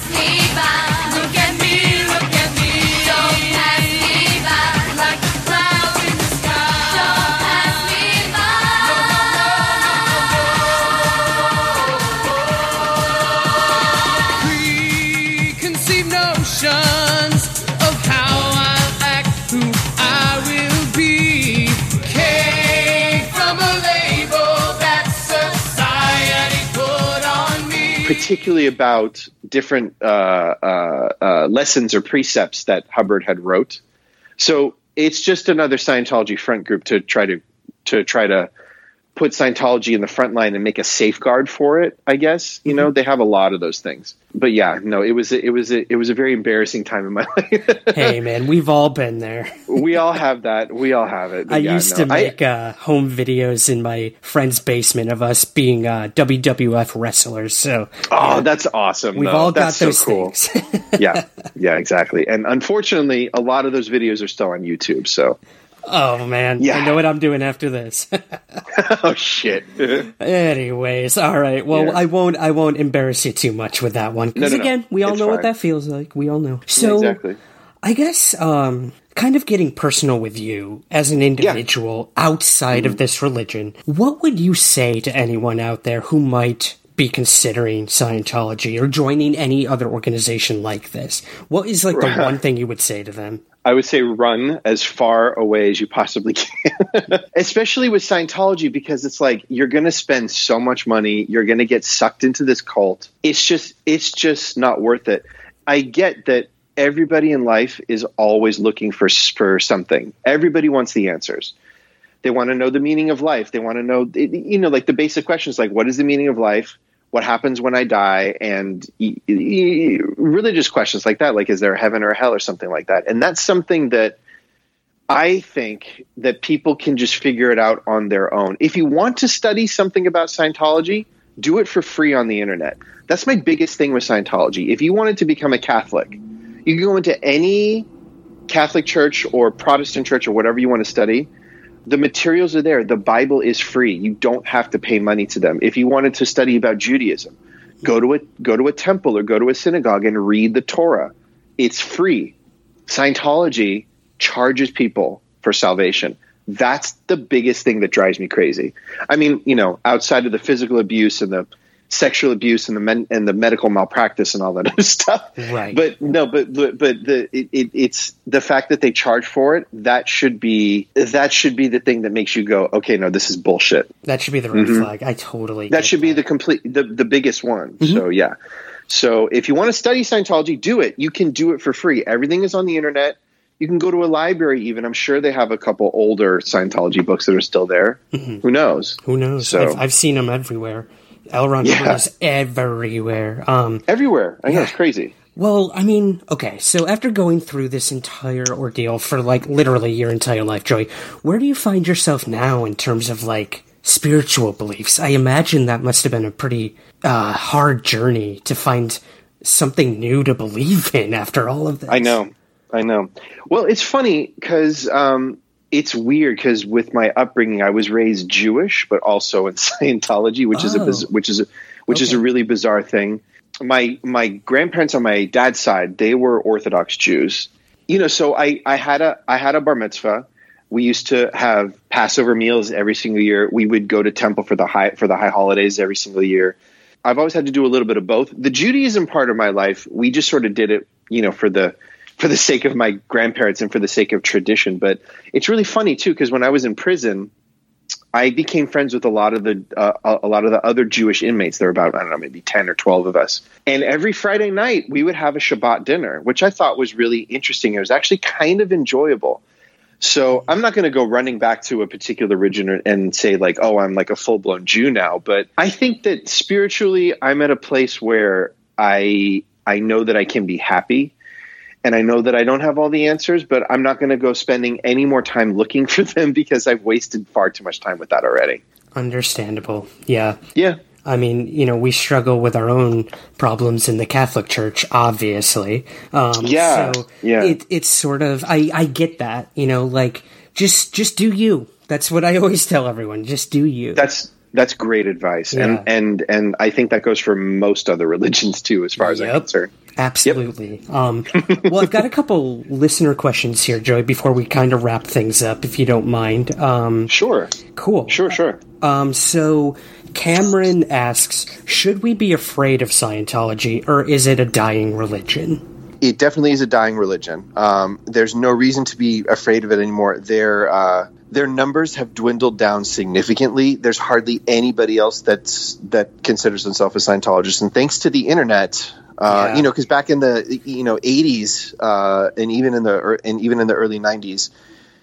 Particularly about different lessons or precepts that Hubbard had wrote. So it's just another Scientology front group to try to put Scientology in the front line and make a safeguard for it, I guess. You know, they have a lot of those things. But yeah, no, it was a very embarrassing time in my life. Hey man, we've all been there. We all have that. We all have it. But I used to make home videos in my friend's basement of us being WWF wrestlers. So that's awesome. We've all got those things. Yeah, exactly. And unfortunately, a lot of those videos are still on YouTube. So. Oh man, yeah. I know what I'm doing after this. Oh shit. Anyways, all right. Well, yeah. I won't embarrass you too much with that one because again, we all know what that feels like. We all know. So exactly. I guess kind of getting personal with you as an individual outside of this religion, what would you say to anyone out there who might be considering Scientology or joining any other organization like this? What is like the one thing you would say to them? I would say run as far away as you possibly can, especially with Scientology, because it's like you're going to spend so much money. You're going to get sucked into this cult. It's just not worth it. I get that everybody in life is always looking for something. Everybody wants the answers. They want to know the meaning of life. They want to know, like the basic questions like, what is the meaning of life? What happens when I die? And religious questions like that, like, is there a heaven or a hell or something like that? And that's something that I think that people can just figure it out on their own. If you want to study something about Scientology, do it for free on the internet. That's my biggest thing with Scientology. If you wanted to become a Catholic, you can go into any Catholic church or Protestant church or whatever you want to study. The materials are there. The Bible is free. You don't have to pay money to them. If you wanted to study about Judaism, go to a temple or go to a synagogue and read the Torah. It's free. Scientology charges people for salvation. That's the biggest thing that drives me crazy. I mean, outside of the physical abuse and the sexual abuse and the medical malpractice and all that other stuff. Right. But it's the fact that they charge for it. That should be the thing that makes you go, okay, no, this is bullshit. That should be the red flag. I totally. That should be the biggest one. Mm-hmm. So yeah. So if you want to study Scientology, do it. You can do it for free. Everything is on the internet. You can go to a library even. I'm sure they have a couple older Scientology books that are still there. Mm-hmm. Who knows? So I've seen them everywhere. L. Ron Hubbard is everywhere. Everywhere. I know, it's crazy. Well, I mean, okay, so after going through this entire ordeal for, like, literally your entire life, Joey, where do you find yourself now in terms of, like, spiritual beliefs? I imagine that must have been a pretty hard journey to find something new to believe in after all of this. I know. Well, it's funny because it's weird because with my upbringing, I was raised Jewish, but also in Scientology, which is a really bizarre thing. My grandparents on my dad's side, they were Orthodox Jews. So I had a bar mitzvah. We used to have Passover meals every single year. We would go to temple for the high holidays every single year. I've always had to do a little bit of both. The Judaism part of my life, we just sort of did it, for the sake of my grandparents and for the sake of tradition. But it's really funny too, because when I was in prison, I became friends with a lot of the other Jewish inmates. There were about, I don't know, maybe 10 or 12 of us. And every Friday night we would have a Shabbat dinner, which I thought was really interesting. It was actually kind of enjoyable. So I'm not going to go running back to a particular religion and say like, oh, I'm like a full-blown Jew now. But I think that spiritually I'm at a place where I know that I can be happy. And I know that I don't have all the answers, but I'm not going to go spending any more time looking for them because I've wasted far too much time with that already. Understandable. Yeah. Yeah. I mean, we struggle with our own problems in the Catholic Church, obviously. So it's sort of, I get that, like, just do you. That's what I always tell everyone. Just do you. That's great advice. Yeah. And I think that goes for most other religions too, as far as I'm concerned. Absolutely. Yep. Well, I've got a couple listener questions here, Joey, before we kind of wrap things up, if you don't mind. Sure. Cool. Sure. So Cameron asks, should we be afraid of Scientology, or is it a dying religion? It definitely is a dying religion. There's no reason to be afraid of it anymore. Their numbers have dwindled down significantly. There's hardly anybody else that considers themselves a Scientologist. And thanks to the internet, because back in the 80s and even in the early 90s,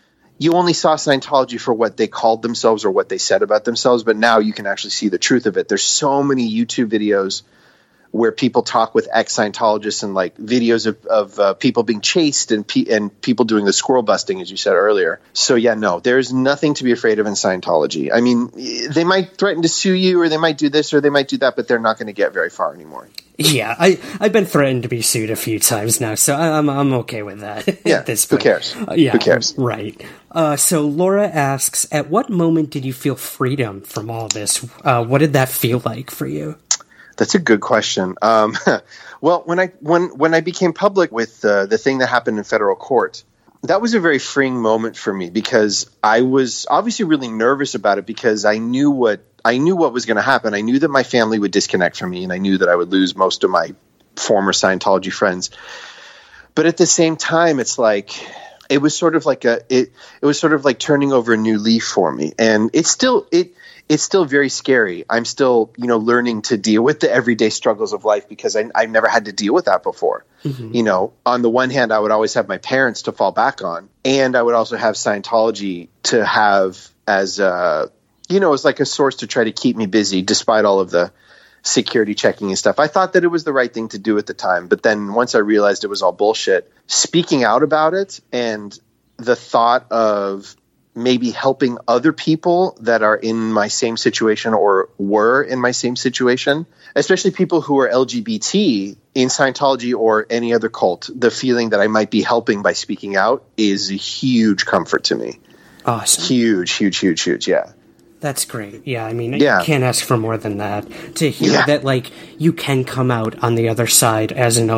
you only saw Scientology for what they called themselves or what they said about themselves, but now you can actually see the truth of it. There's so many YouTube videos where people talk with ex-Scientologists and like videos of people being chased and people doing the squirrel busting, as you said earlier. So yeah, no, there's nothing to be afraid of in Scientology. I mean, they might threaten to sue you, or they might do this or they might do that, but they're not going to get very far anymore. Yeah, I've been threatened to be sued a few times now, so I'm okay with that. Yeah, at this point. Who cares? Yeah, who cares? Right. So Laura asks, at what moment did you feel freedom from all this? What did that feel like for you? That's a good question. Well, when I became public with the thing that happened in federal court, that was a very freeing moment for me, because I was obviously really nervous about it, because I knew what was going to happen. I knew that my family would disconnect from me, and I knew that I would lose most of my former Scientology friends. But at the same time, it's like it was sort of like turning over a new leaf for me, and it's still very scary. I'm still, learning to deal with the everyday struggles of life, because I've never had to deal with that before. Mm-hmm. On the one hand, I would always have my parents to fall back on, and I would also have Scientology to have as as like a source to try to keep me busy, despite all of the security checking and stuff. I thought that it was the right thing to do at the time, but then once I realized it was all bullshit, speaking out about it and the thought of maybe helping other people that are in my same situation or were in my same situation, especially people who are LGBT in Scientology or any other cult, the feeling that I might be helping by speaking out is a huge comfort to me. Awesome. Huge, huge, huge, huge. Yeah. That's great. Yeah, I mean, you can't ask for more than that. To hear that, like, you can come out on the other side as an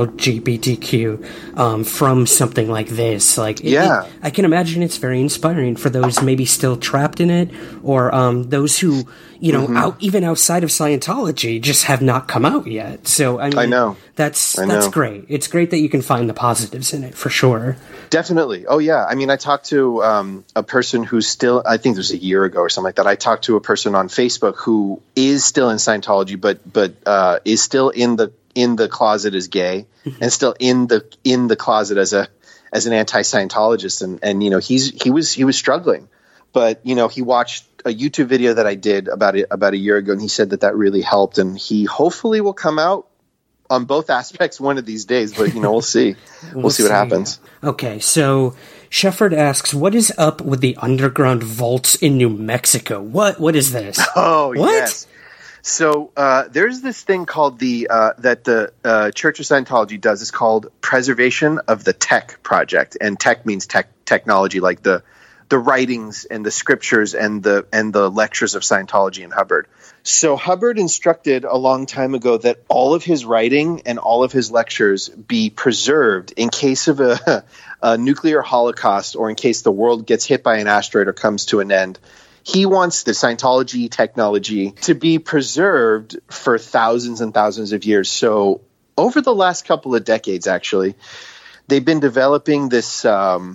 LGBTQ from something like this. Like, I can imagine it's very inspiring for those maybe still trapped in it, or those who, even outside of Scientology, just have not come out yet. So, I mean, I know. That's great. It's great that you can find the positives in it, for sure. Definitely. Oh, yeah. I mean, I talked to a person who's still, I think it was a year ago or something like that. I talked to a person on Facebook who is still in Scientology, but is still in the closet as gay, and still in the closet as an anti-Scientologist, and he was struggling, but he watched a YouTube video that I did about a year ago, and he said that really helped, and he hopefully will come out on both aspects one of these days, but we'll see. We'll see what happens. Okay, so Shefford asks, what is up with the underground vaults in New Mexico? What is this? Oh, what? Yes. So there's this thing called that the Church of Scientology does. It's called Preservation of the Tech Project, and tech means technology, like the writings and the scriptures and the lectures of Scientology and Hubbard. So Hubbard instructed a long time ago that all of his writing and all of his lectures be preserved in case of a nuclear holocaust, or in case the world gets hit by an asteroid or comes to an end. He wants the Scientology technology to be preserved for thousands and thousands of years. So over the last couple of decades, actually, they've been developing this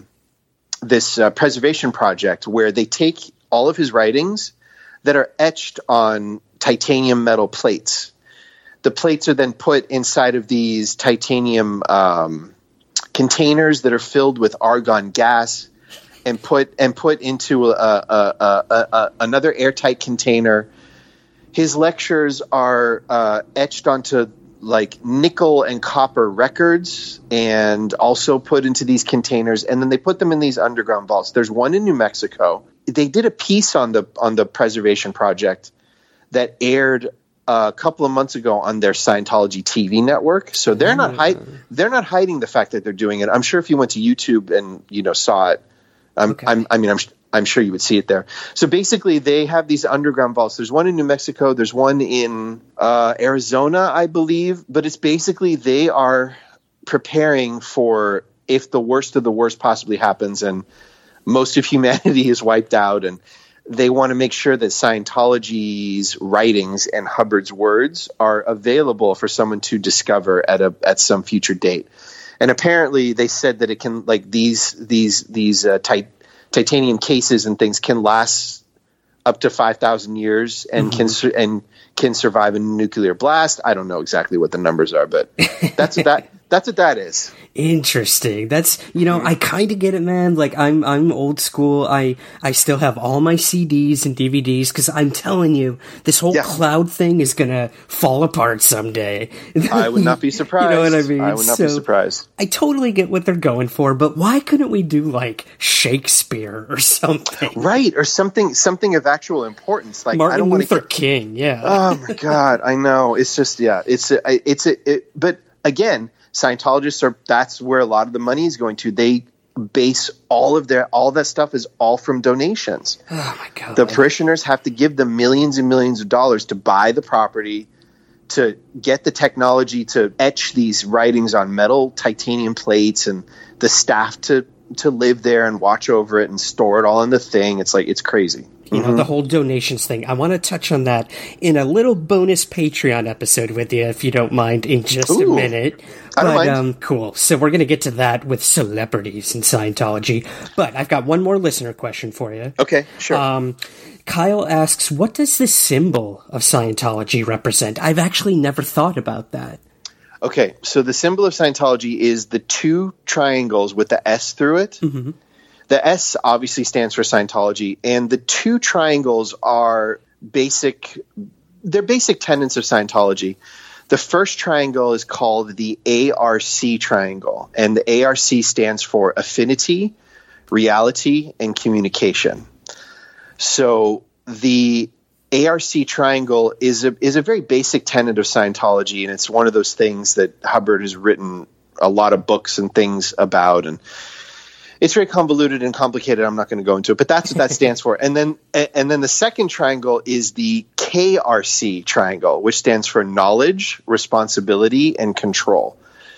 preservation project where they take all of his writings that are etched on titanium metal plates. The plates are then put inside of these titanium containers that are filled with argon gas, and put into another airtight container. His lectures are etched onto like nickel and copper records, and also put into these containers, and then they put them in these underground vaults. There's one in New Mexico. They did a piece on the preservation project that aired a couple of months ago on their Scientology TV network. So they're not hiding the fact that they're doing it. I'm sure if you went to YouTube and saw it, I'm sure you would see it there. So basically, they have these underground vaults. There's one in New Mexico. There's one in Arizona, I believe. But it's basically they are preparing for if the worst of the worst possibly happens and most of humanity is wiped out, and they want to make sure that Scientology's writings and Hubbard's words are available for someone to discover at some future date. And apparently, they said that it can, like these titanium cases and things can last up to 5,000 years and can survive a nuclear blast. I don't know exactly what the numbers are, but That's what that is. Interesting. That's, I kind of get it, man. Like, I'm old school. I still have all my CDs and DVDs because I'm telling you, this whole cloud thing is going to fall apart someday. I would not be surprised. You know what I mean? I would not be surprised. I totally get what they're going for, but why couldn't we do, like, Shakespeare or something? Right, or something of actual importance. Like Martin Luther King, yeah. Oh, my God, I know. It's just, but again, Scientologists that's where a lot of the money is going to. They base all that stuff is all from donations. Oh my God. The parishioners have to give them millions and millions of dollars to buy the property, to get the technology to etch these writings on metal titanium plates, and the staff to live there and watch over it and store it all in the thing. It's like, it's crazy. The whole donations thing. I want to touch on that in a little bonus Patreon episode with you, if you don't mind, in just a minute. I don't mind. Cool. So we're going to get to that with celebrities in Scientology. But I've got one more listener question for you. Okay, sure. Kyle asks, what does the symbol of Scientology represent? I've actually never thought about that. Okay, so the symbol of Scientology is the two triangles with the S through it. Mm-hmm. The S obviously stands for Scientology, and the two triangles are basic tenets of Scientology. The first triangle is called the ARC triangle, and the ARC stands for affinity, reality, and communication. So the ARC triangle is a very basic tenet of Scientology, and it's one of those things that Hubbard has written a lot of books and things about, and it's very convoluted and complicated. I'm not going to go into it, but that's what that stands for. And then the second triangle is the KRC triangle, which stands for knowledge, responsibility, and control.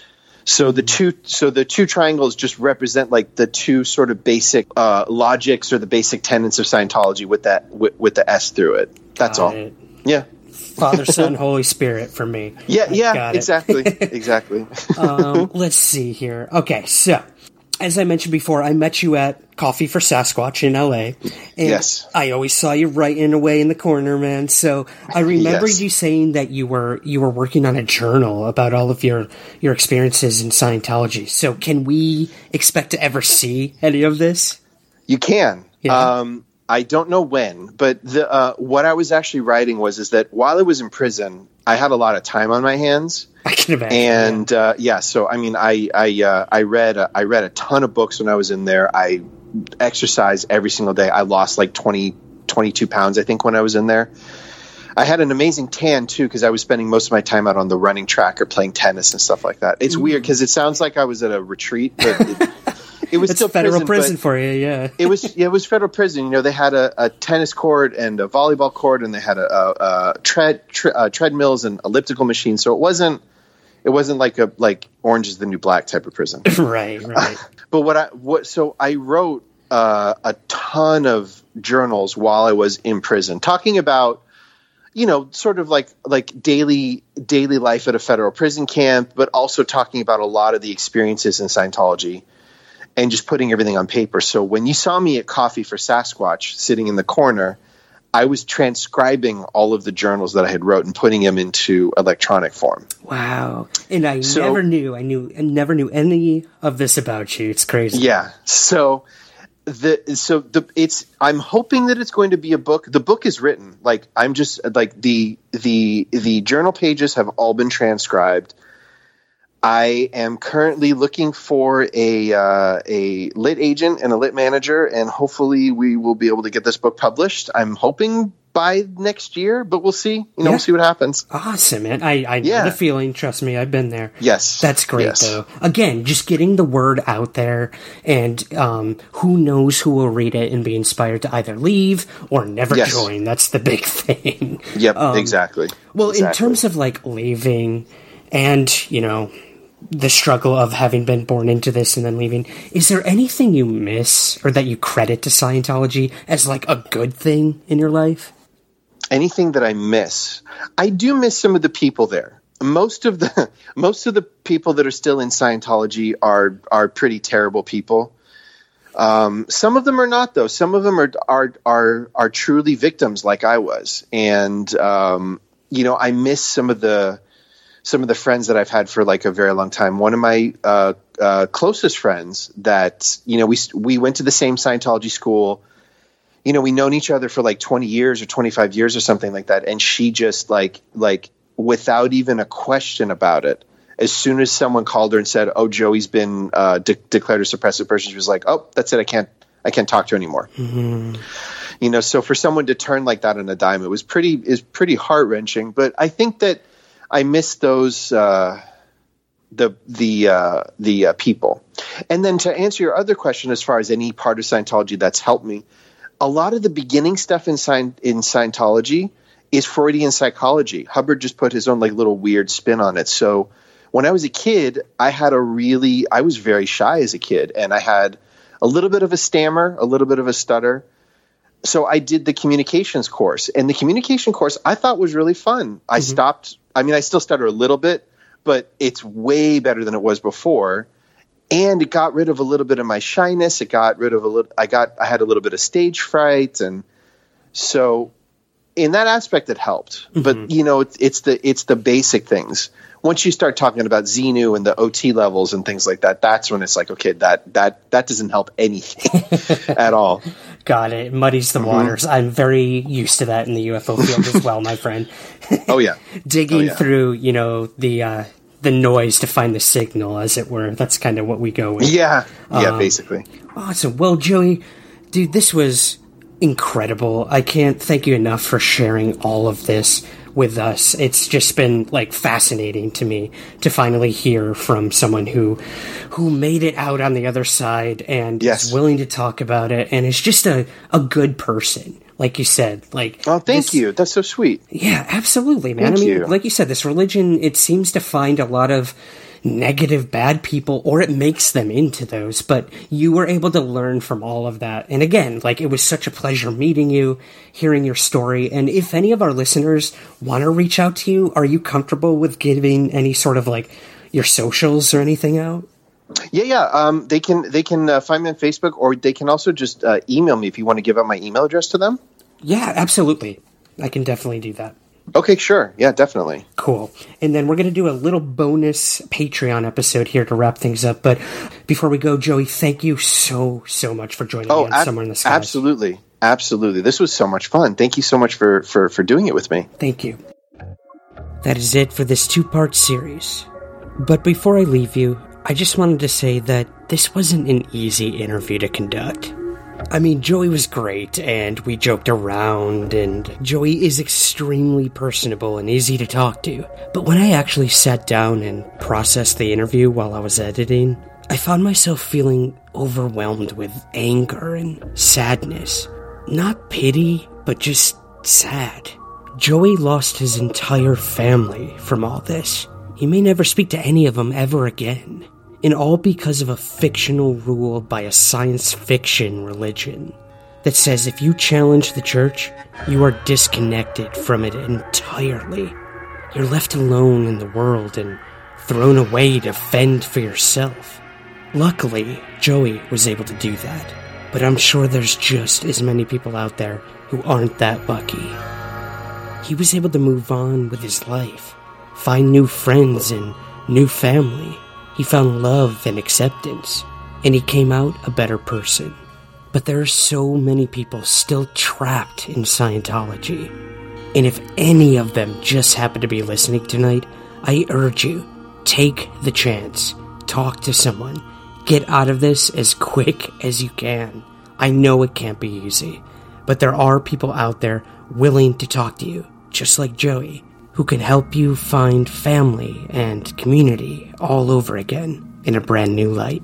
So the two triangles just represent like the two sort of basic logics or the basic tenets of Scientology with the S through it. That's all. It. Yeah. Father, Son, Holy Spirit for me. Yeah, exactly. Exactly. Let's see here. Okay, so as I mentioned before, I met you at Coffee for Sasquatch in LA. And yes. I always saw you writing away in the corner, man. So I remember you saying that you were working on a journal about all of your experiences in Scientology. So can we expect to ever see any of this? You can. Yeah. I don't know when, but what I was actually writing is that while I was in prison, I had a lot of time on my hands. I can imagine. And so I mean, I read a ton of books when I was in there. I exercised every single day. I lost like 22 pounds, I think, when I was in there. I had an amazing tan too, because I was spending most of my time out on the running track or playing tennis and stuff like that. It's weird because it sounds like I was at a retreat, but it was still federal prison for you. Yeah, it was federal prison. You know, they had a tennis court and a volleyball court, and they had a treadmills and elliptical machines. So it wasn't like Orange is the New Black type of prison. Right. But so I wrote a ton of journals while I was in prison, talking about, you know, sort of like daily life at a federal prison camp, but also talking about a lot of the experiences in Scientology and just putting everything on paper. So when you saw me at Coffee for Sasquatch sitting in the corner, I was transcribing all of the journals that I had wrote and putting them into electronic form. Wow. And I never knew any of this about you. It's crazy. Yeah. So I'm hoping that it's going to be a book. The book is written. Like, I'm just like the journal pages have all been transcribed. I am currently looking for a lit agent and a lit manager, and hopefully we will be able to get this book published. I'm hoping by next year, but we'll see. We'll see what happens. Awesome, man. I know the feeling. Trust me, I've been there. Yes. That's great, though. Again, just getting the word out there, and who knows who will read it and be inspired to either leave or never join. That's the big thing. Yep, exactly. Well, in terms of like leaving and, you know, the struggle of having been born into this and then leaving, is there anything you miss or that you credit to Scientology as like a good thing in your life? Anything that I miss? I do miss some of the people there. Most of the people that are still in Scientology are pretty terrible people. Some of them are not, though. Some of them are truly victims, like I was. And you know, I miss some of the some of the friends that I've had for like a very long time. One of my closest friends that, we went to the same Scientology school. We known each other for like 20 years or 25 years or something like that. And she just like without even a question about it, as soon as someone called her and said, "Oh, Joey's been declared a suppressive person," she was like, "Oh, that's it. I can't talk to her anymore." Mm-hmm. So for someone to turn like that on a dime, it was pretty heart-wrenching. But I think that I miss those the people. And then to answer your other question, as far as any part of Scientology that's helped me, a lot of the beginning stuff in Scientology is Freudian psychology. Hubbard just put his own like little weird spin on it. So when I was a kid, I was very shy as a kid, and I had a little bit of a stammer, a little bit of a stutter. So I did the communications course, and the communication course I thought was really fun. I still stutter a little bit, but it's way better than it was before. And it got rid of a little bit of my shyness. It got rid of I had a little bit of stage fright. And so in that aspect, it helped. Mm-hmm. But it's the basic things. Once you start talking about Xenu and the OT levels and things like that, that's when it's like, okay, that doesn't help anything at all. Got it. Muddies the waters. I'm very used to that in the UFO field as well, my friend. Oh yeah. Digging through, the noise to find the signal, as it were. That's kind of what we go with. Yeah. Yeah, basically. Awesome. Well, Joey, dude, this was incredible. I can't thank you enough for sharing all of this with us. It's just been like fascinating to me to finally hear from someone who made it out on the other side and is willing to talk about it, and is just a good person. Like you said, thank you. That's so sweet. Yeah, absolutely, man. Thank you. Like you said, this religion, it seems to find a lot of negative, bad people, or it makes them into those. But you were able to learn from all of that. And again, it was such a pleasure meeting you, hearing your story. And if any of our listeners want to reach out to you, are you comfortable with giving any sort of your socials or anything out? Yeah. They can find me on Facebook, or they can also just email me if you want to give out my email address to them. Yeah, absolutely. I can definitely do that. Okay, sure. Yeah, definitely. Cool. And then we're going to do a little bonus Patreon episode here to wrap things up. But before we go, Joey, thank you so much for joining me on Somewhere in the Skies. Absolutely. Absolutely. This was so much fun. Thank you so much for doing it with me. Thank you. That is it for this 2-part series. But before I leave you, I just wanted to say that this wasn't an easy interview to conduct. I mean, Joey was great, and we joked around, and Joey is extremely personable and easy to talk to. But when I actually sat down and processed the interview while I was editing, I found myself feeling overwhelmed with anger and sadness. Not pity, but just sad. Joey lost his entire family from all this. He may never speak to any of them ever again. And all because of a fictional rule by a science fiction religion that says if you challenge the church, you are disconnected from it entirely. You're left alone in the world and thrown away to fend for yourself. Luckily, Joey was able to do that, but I'm sure there's just as many people out there who aren't that lucky. He was able to move on with his life, find new friends and new family. He found love and acceptance, and he came out a better person. But there are so many people still trapped in Scientology. And if any of them just happen to be listening tonight, I urge you, take the chance. Talk to someone. Get out of this as quick as you can. I know it can't be easy, but there are people out there willing to talk to you, just like Joey, who can help you find family and community all over again in a brand new light.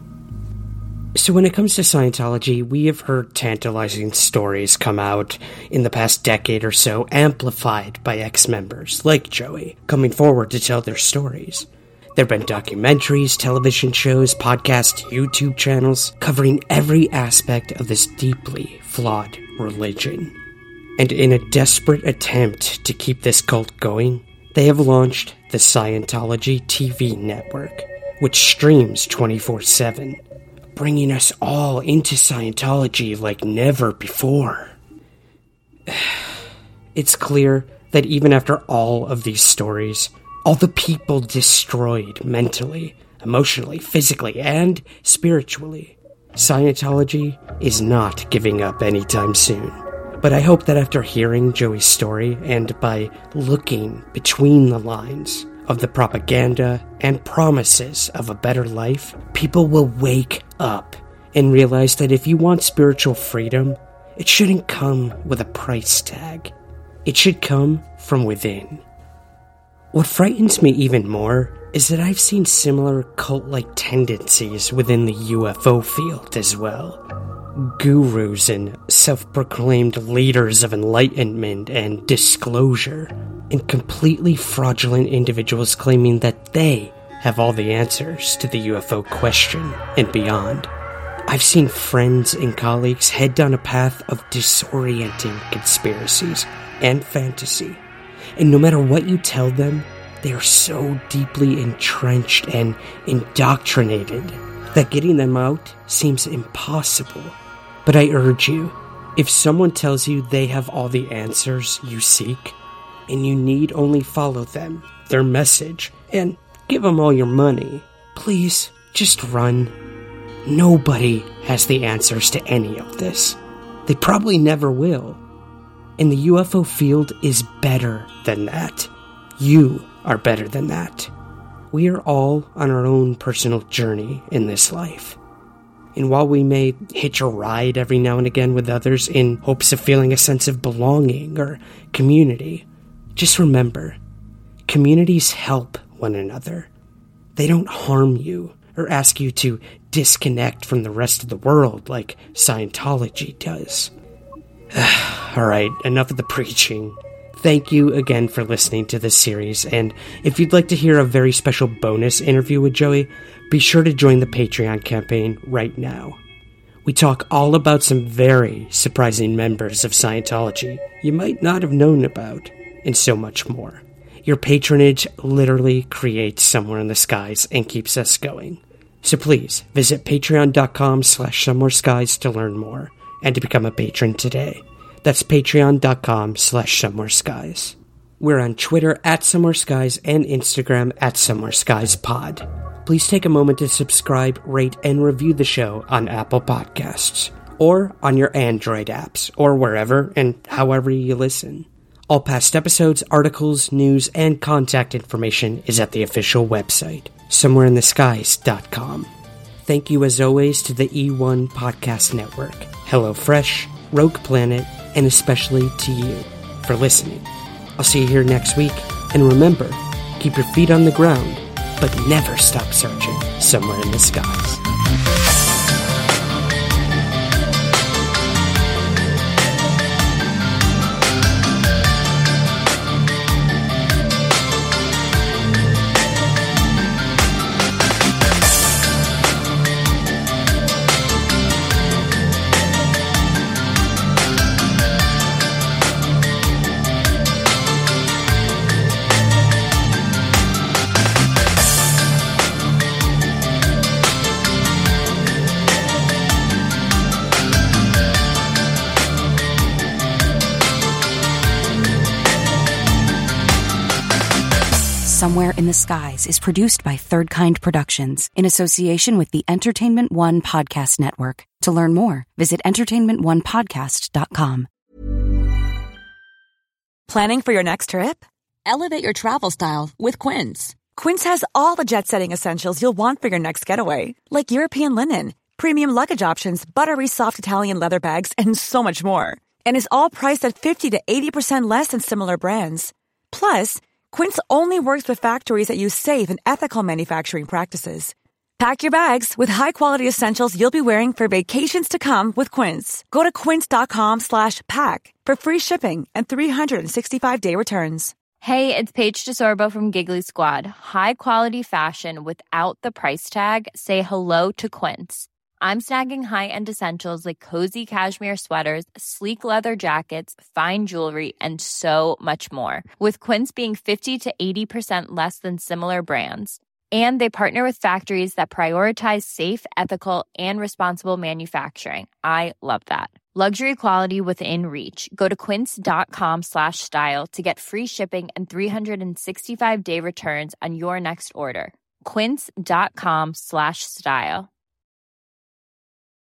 So when it comes to Scientology, we have heard tantalizing stories come out in the past decade or so, amplified by ex-members like Joey, coming forward to tell their stories. There have been documentaries, television shows, podcasts, YouTube channels, covering every aspect of this deeply flawed religion. And in a desperate attempt to keep this cult going, they have launched the Scientology TV network, which streams 24/7, bringing us all into Scientology like never before. It's clear that even after all of these stories, all the people destroyed mentally, emotionally, physically, and spiritually. Scientology is not giving up anytime soon. But I hope that after hearing Joey's story and by looking between the lines of the propaganda and promises of a better life, people will wake up and realize that if you want spiritual freedom, it shouldn't come with a price tag. It should come from within. What frightens me even more is that I've seen similar cult-like tendencies within the UFO field as well. Gurus and self-proclaimed leaders of enlightenment and disclosure, and completely fraudulent individuals claiming that they have all the answers to the UFO question and beyond. I've seen friends and colleagues head down a path of disorienting conspiracies and fantasy, and no matter what you tell them, they are so deeply entrenched and indoctrinated that getting them out seems impossible. But I urge you, if someone tells you they have all the answers you seek, and you need only follow them, their message, and give them all your money, please just run. Nobody has the answers to any of this. They probably never will. And the UFO field is better than that. You are better than that. We are all on our own personal journey in this life. And while we may hitch a ride every now and again with others in hopes of feeling a sense of belonging or community, just remember, communities help one another. They don't harm you or ask you to disconnect from the rest of the world like Scientology does. Alright, enough of the preaching. Thank you again for listening to this series, and if you'd like to hear a very special bonus interview with Joey, be sure to join the Patreon campaign right now. We talk all about some very surprising members of Scientology you might not have known about, and so much more. Your patronage literally creates Somewhere in the Skies and keeps us going. So please, visit patreon.com/somewhereskies to learn more, and to become a patron today. That's patreon.com/somewhereskies. We're on Twitter @somewhereskies and Instagram @somewhereskieспod. Please take a moment to subscribe, rate, and review the show on Apple Podcasts, or on your Android apps, or wherever and however you listen. All past episodes, articles, news, and contact information is at the official website, somewhereintheskies.com. Thank you as always to the E1 Podcast Network, HelloFresh, Rogue Planet, and especially to you for listening. I'll see you here next week, and remember, keep your feet on the ground, but never stop searching somewhere in the skies. Somewhere in the Skies is produced by Third Kind Productions in association with the Entertainment One Podcast Network. To learn more, visit entertainmentonepodcast.com. Planning for your next trip? Elevate your travel style with Quince. Quince has all the jet-setting essentials you'll want for your next getaway, like European linen, premium luggage options, buttery soft Italian leather bags, and so much more. And is all priced at 50 to 80% less than similar brands. Plus, Quince only works with factories that use safe and ethical manufacturing practices. Pack your bags with high-quality essentials you'll be wearing for vacations to come with Quince. Go to quince.com/pack for free shipping and 365-day returns. Hey, it's Paige DeSorbo from Giggly Squad. High quality fashion without the price tag. Say hello to Quince. I'm snagging high-end essentials like cozy cashmere sweaters, sleek leather jackets, fine jewelry, and so much more. With Quince being 50 to 80% less than similar brands. And they partner with factories that prioritize safe, ethical, and responsible manufacturing. I love that. Luxury quality within reach. Go to quince.com/style to get free shipping and 365-day returns on your next order. Quince.com/style.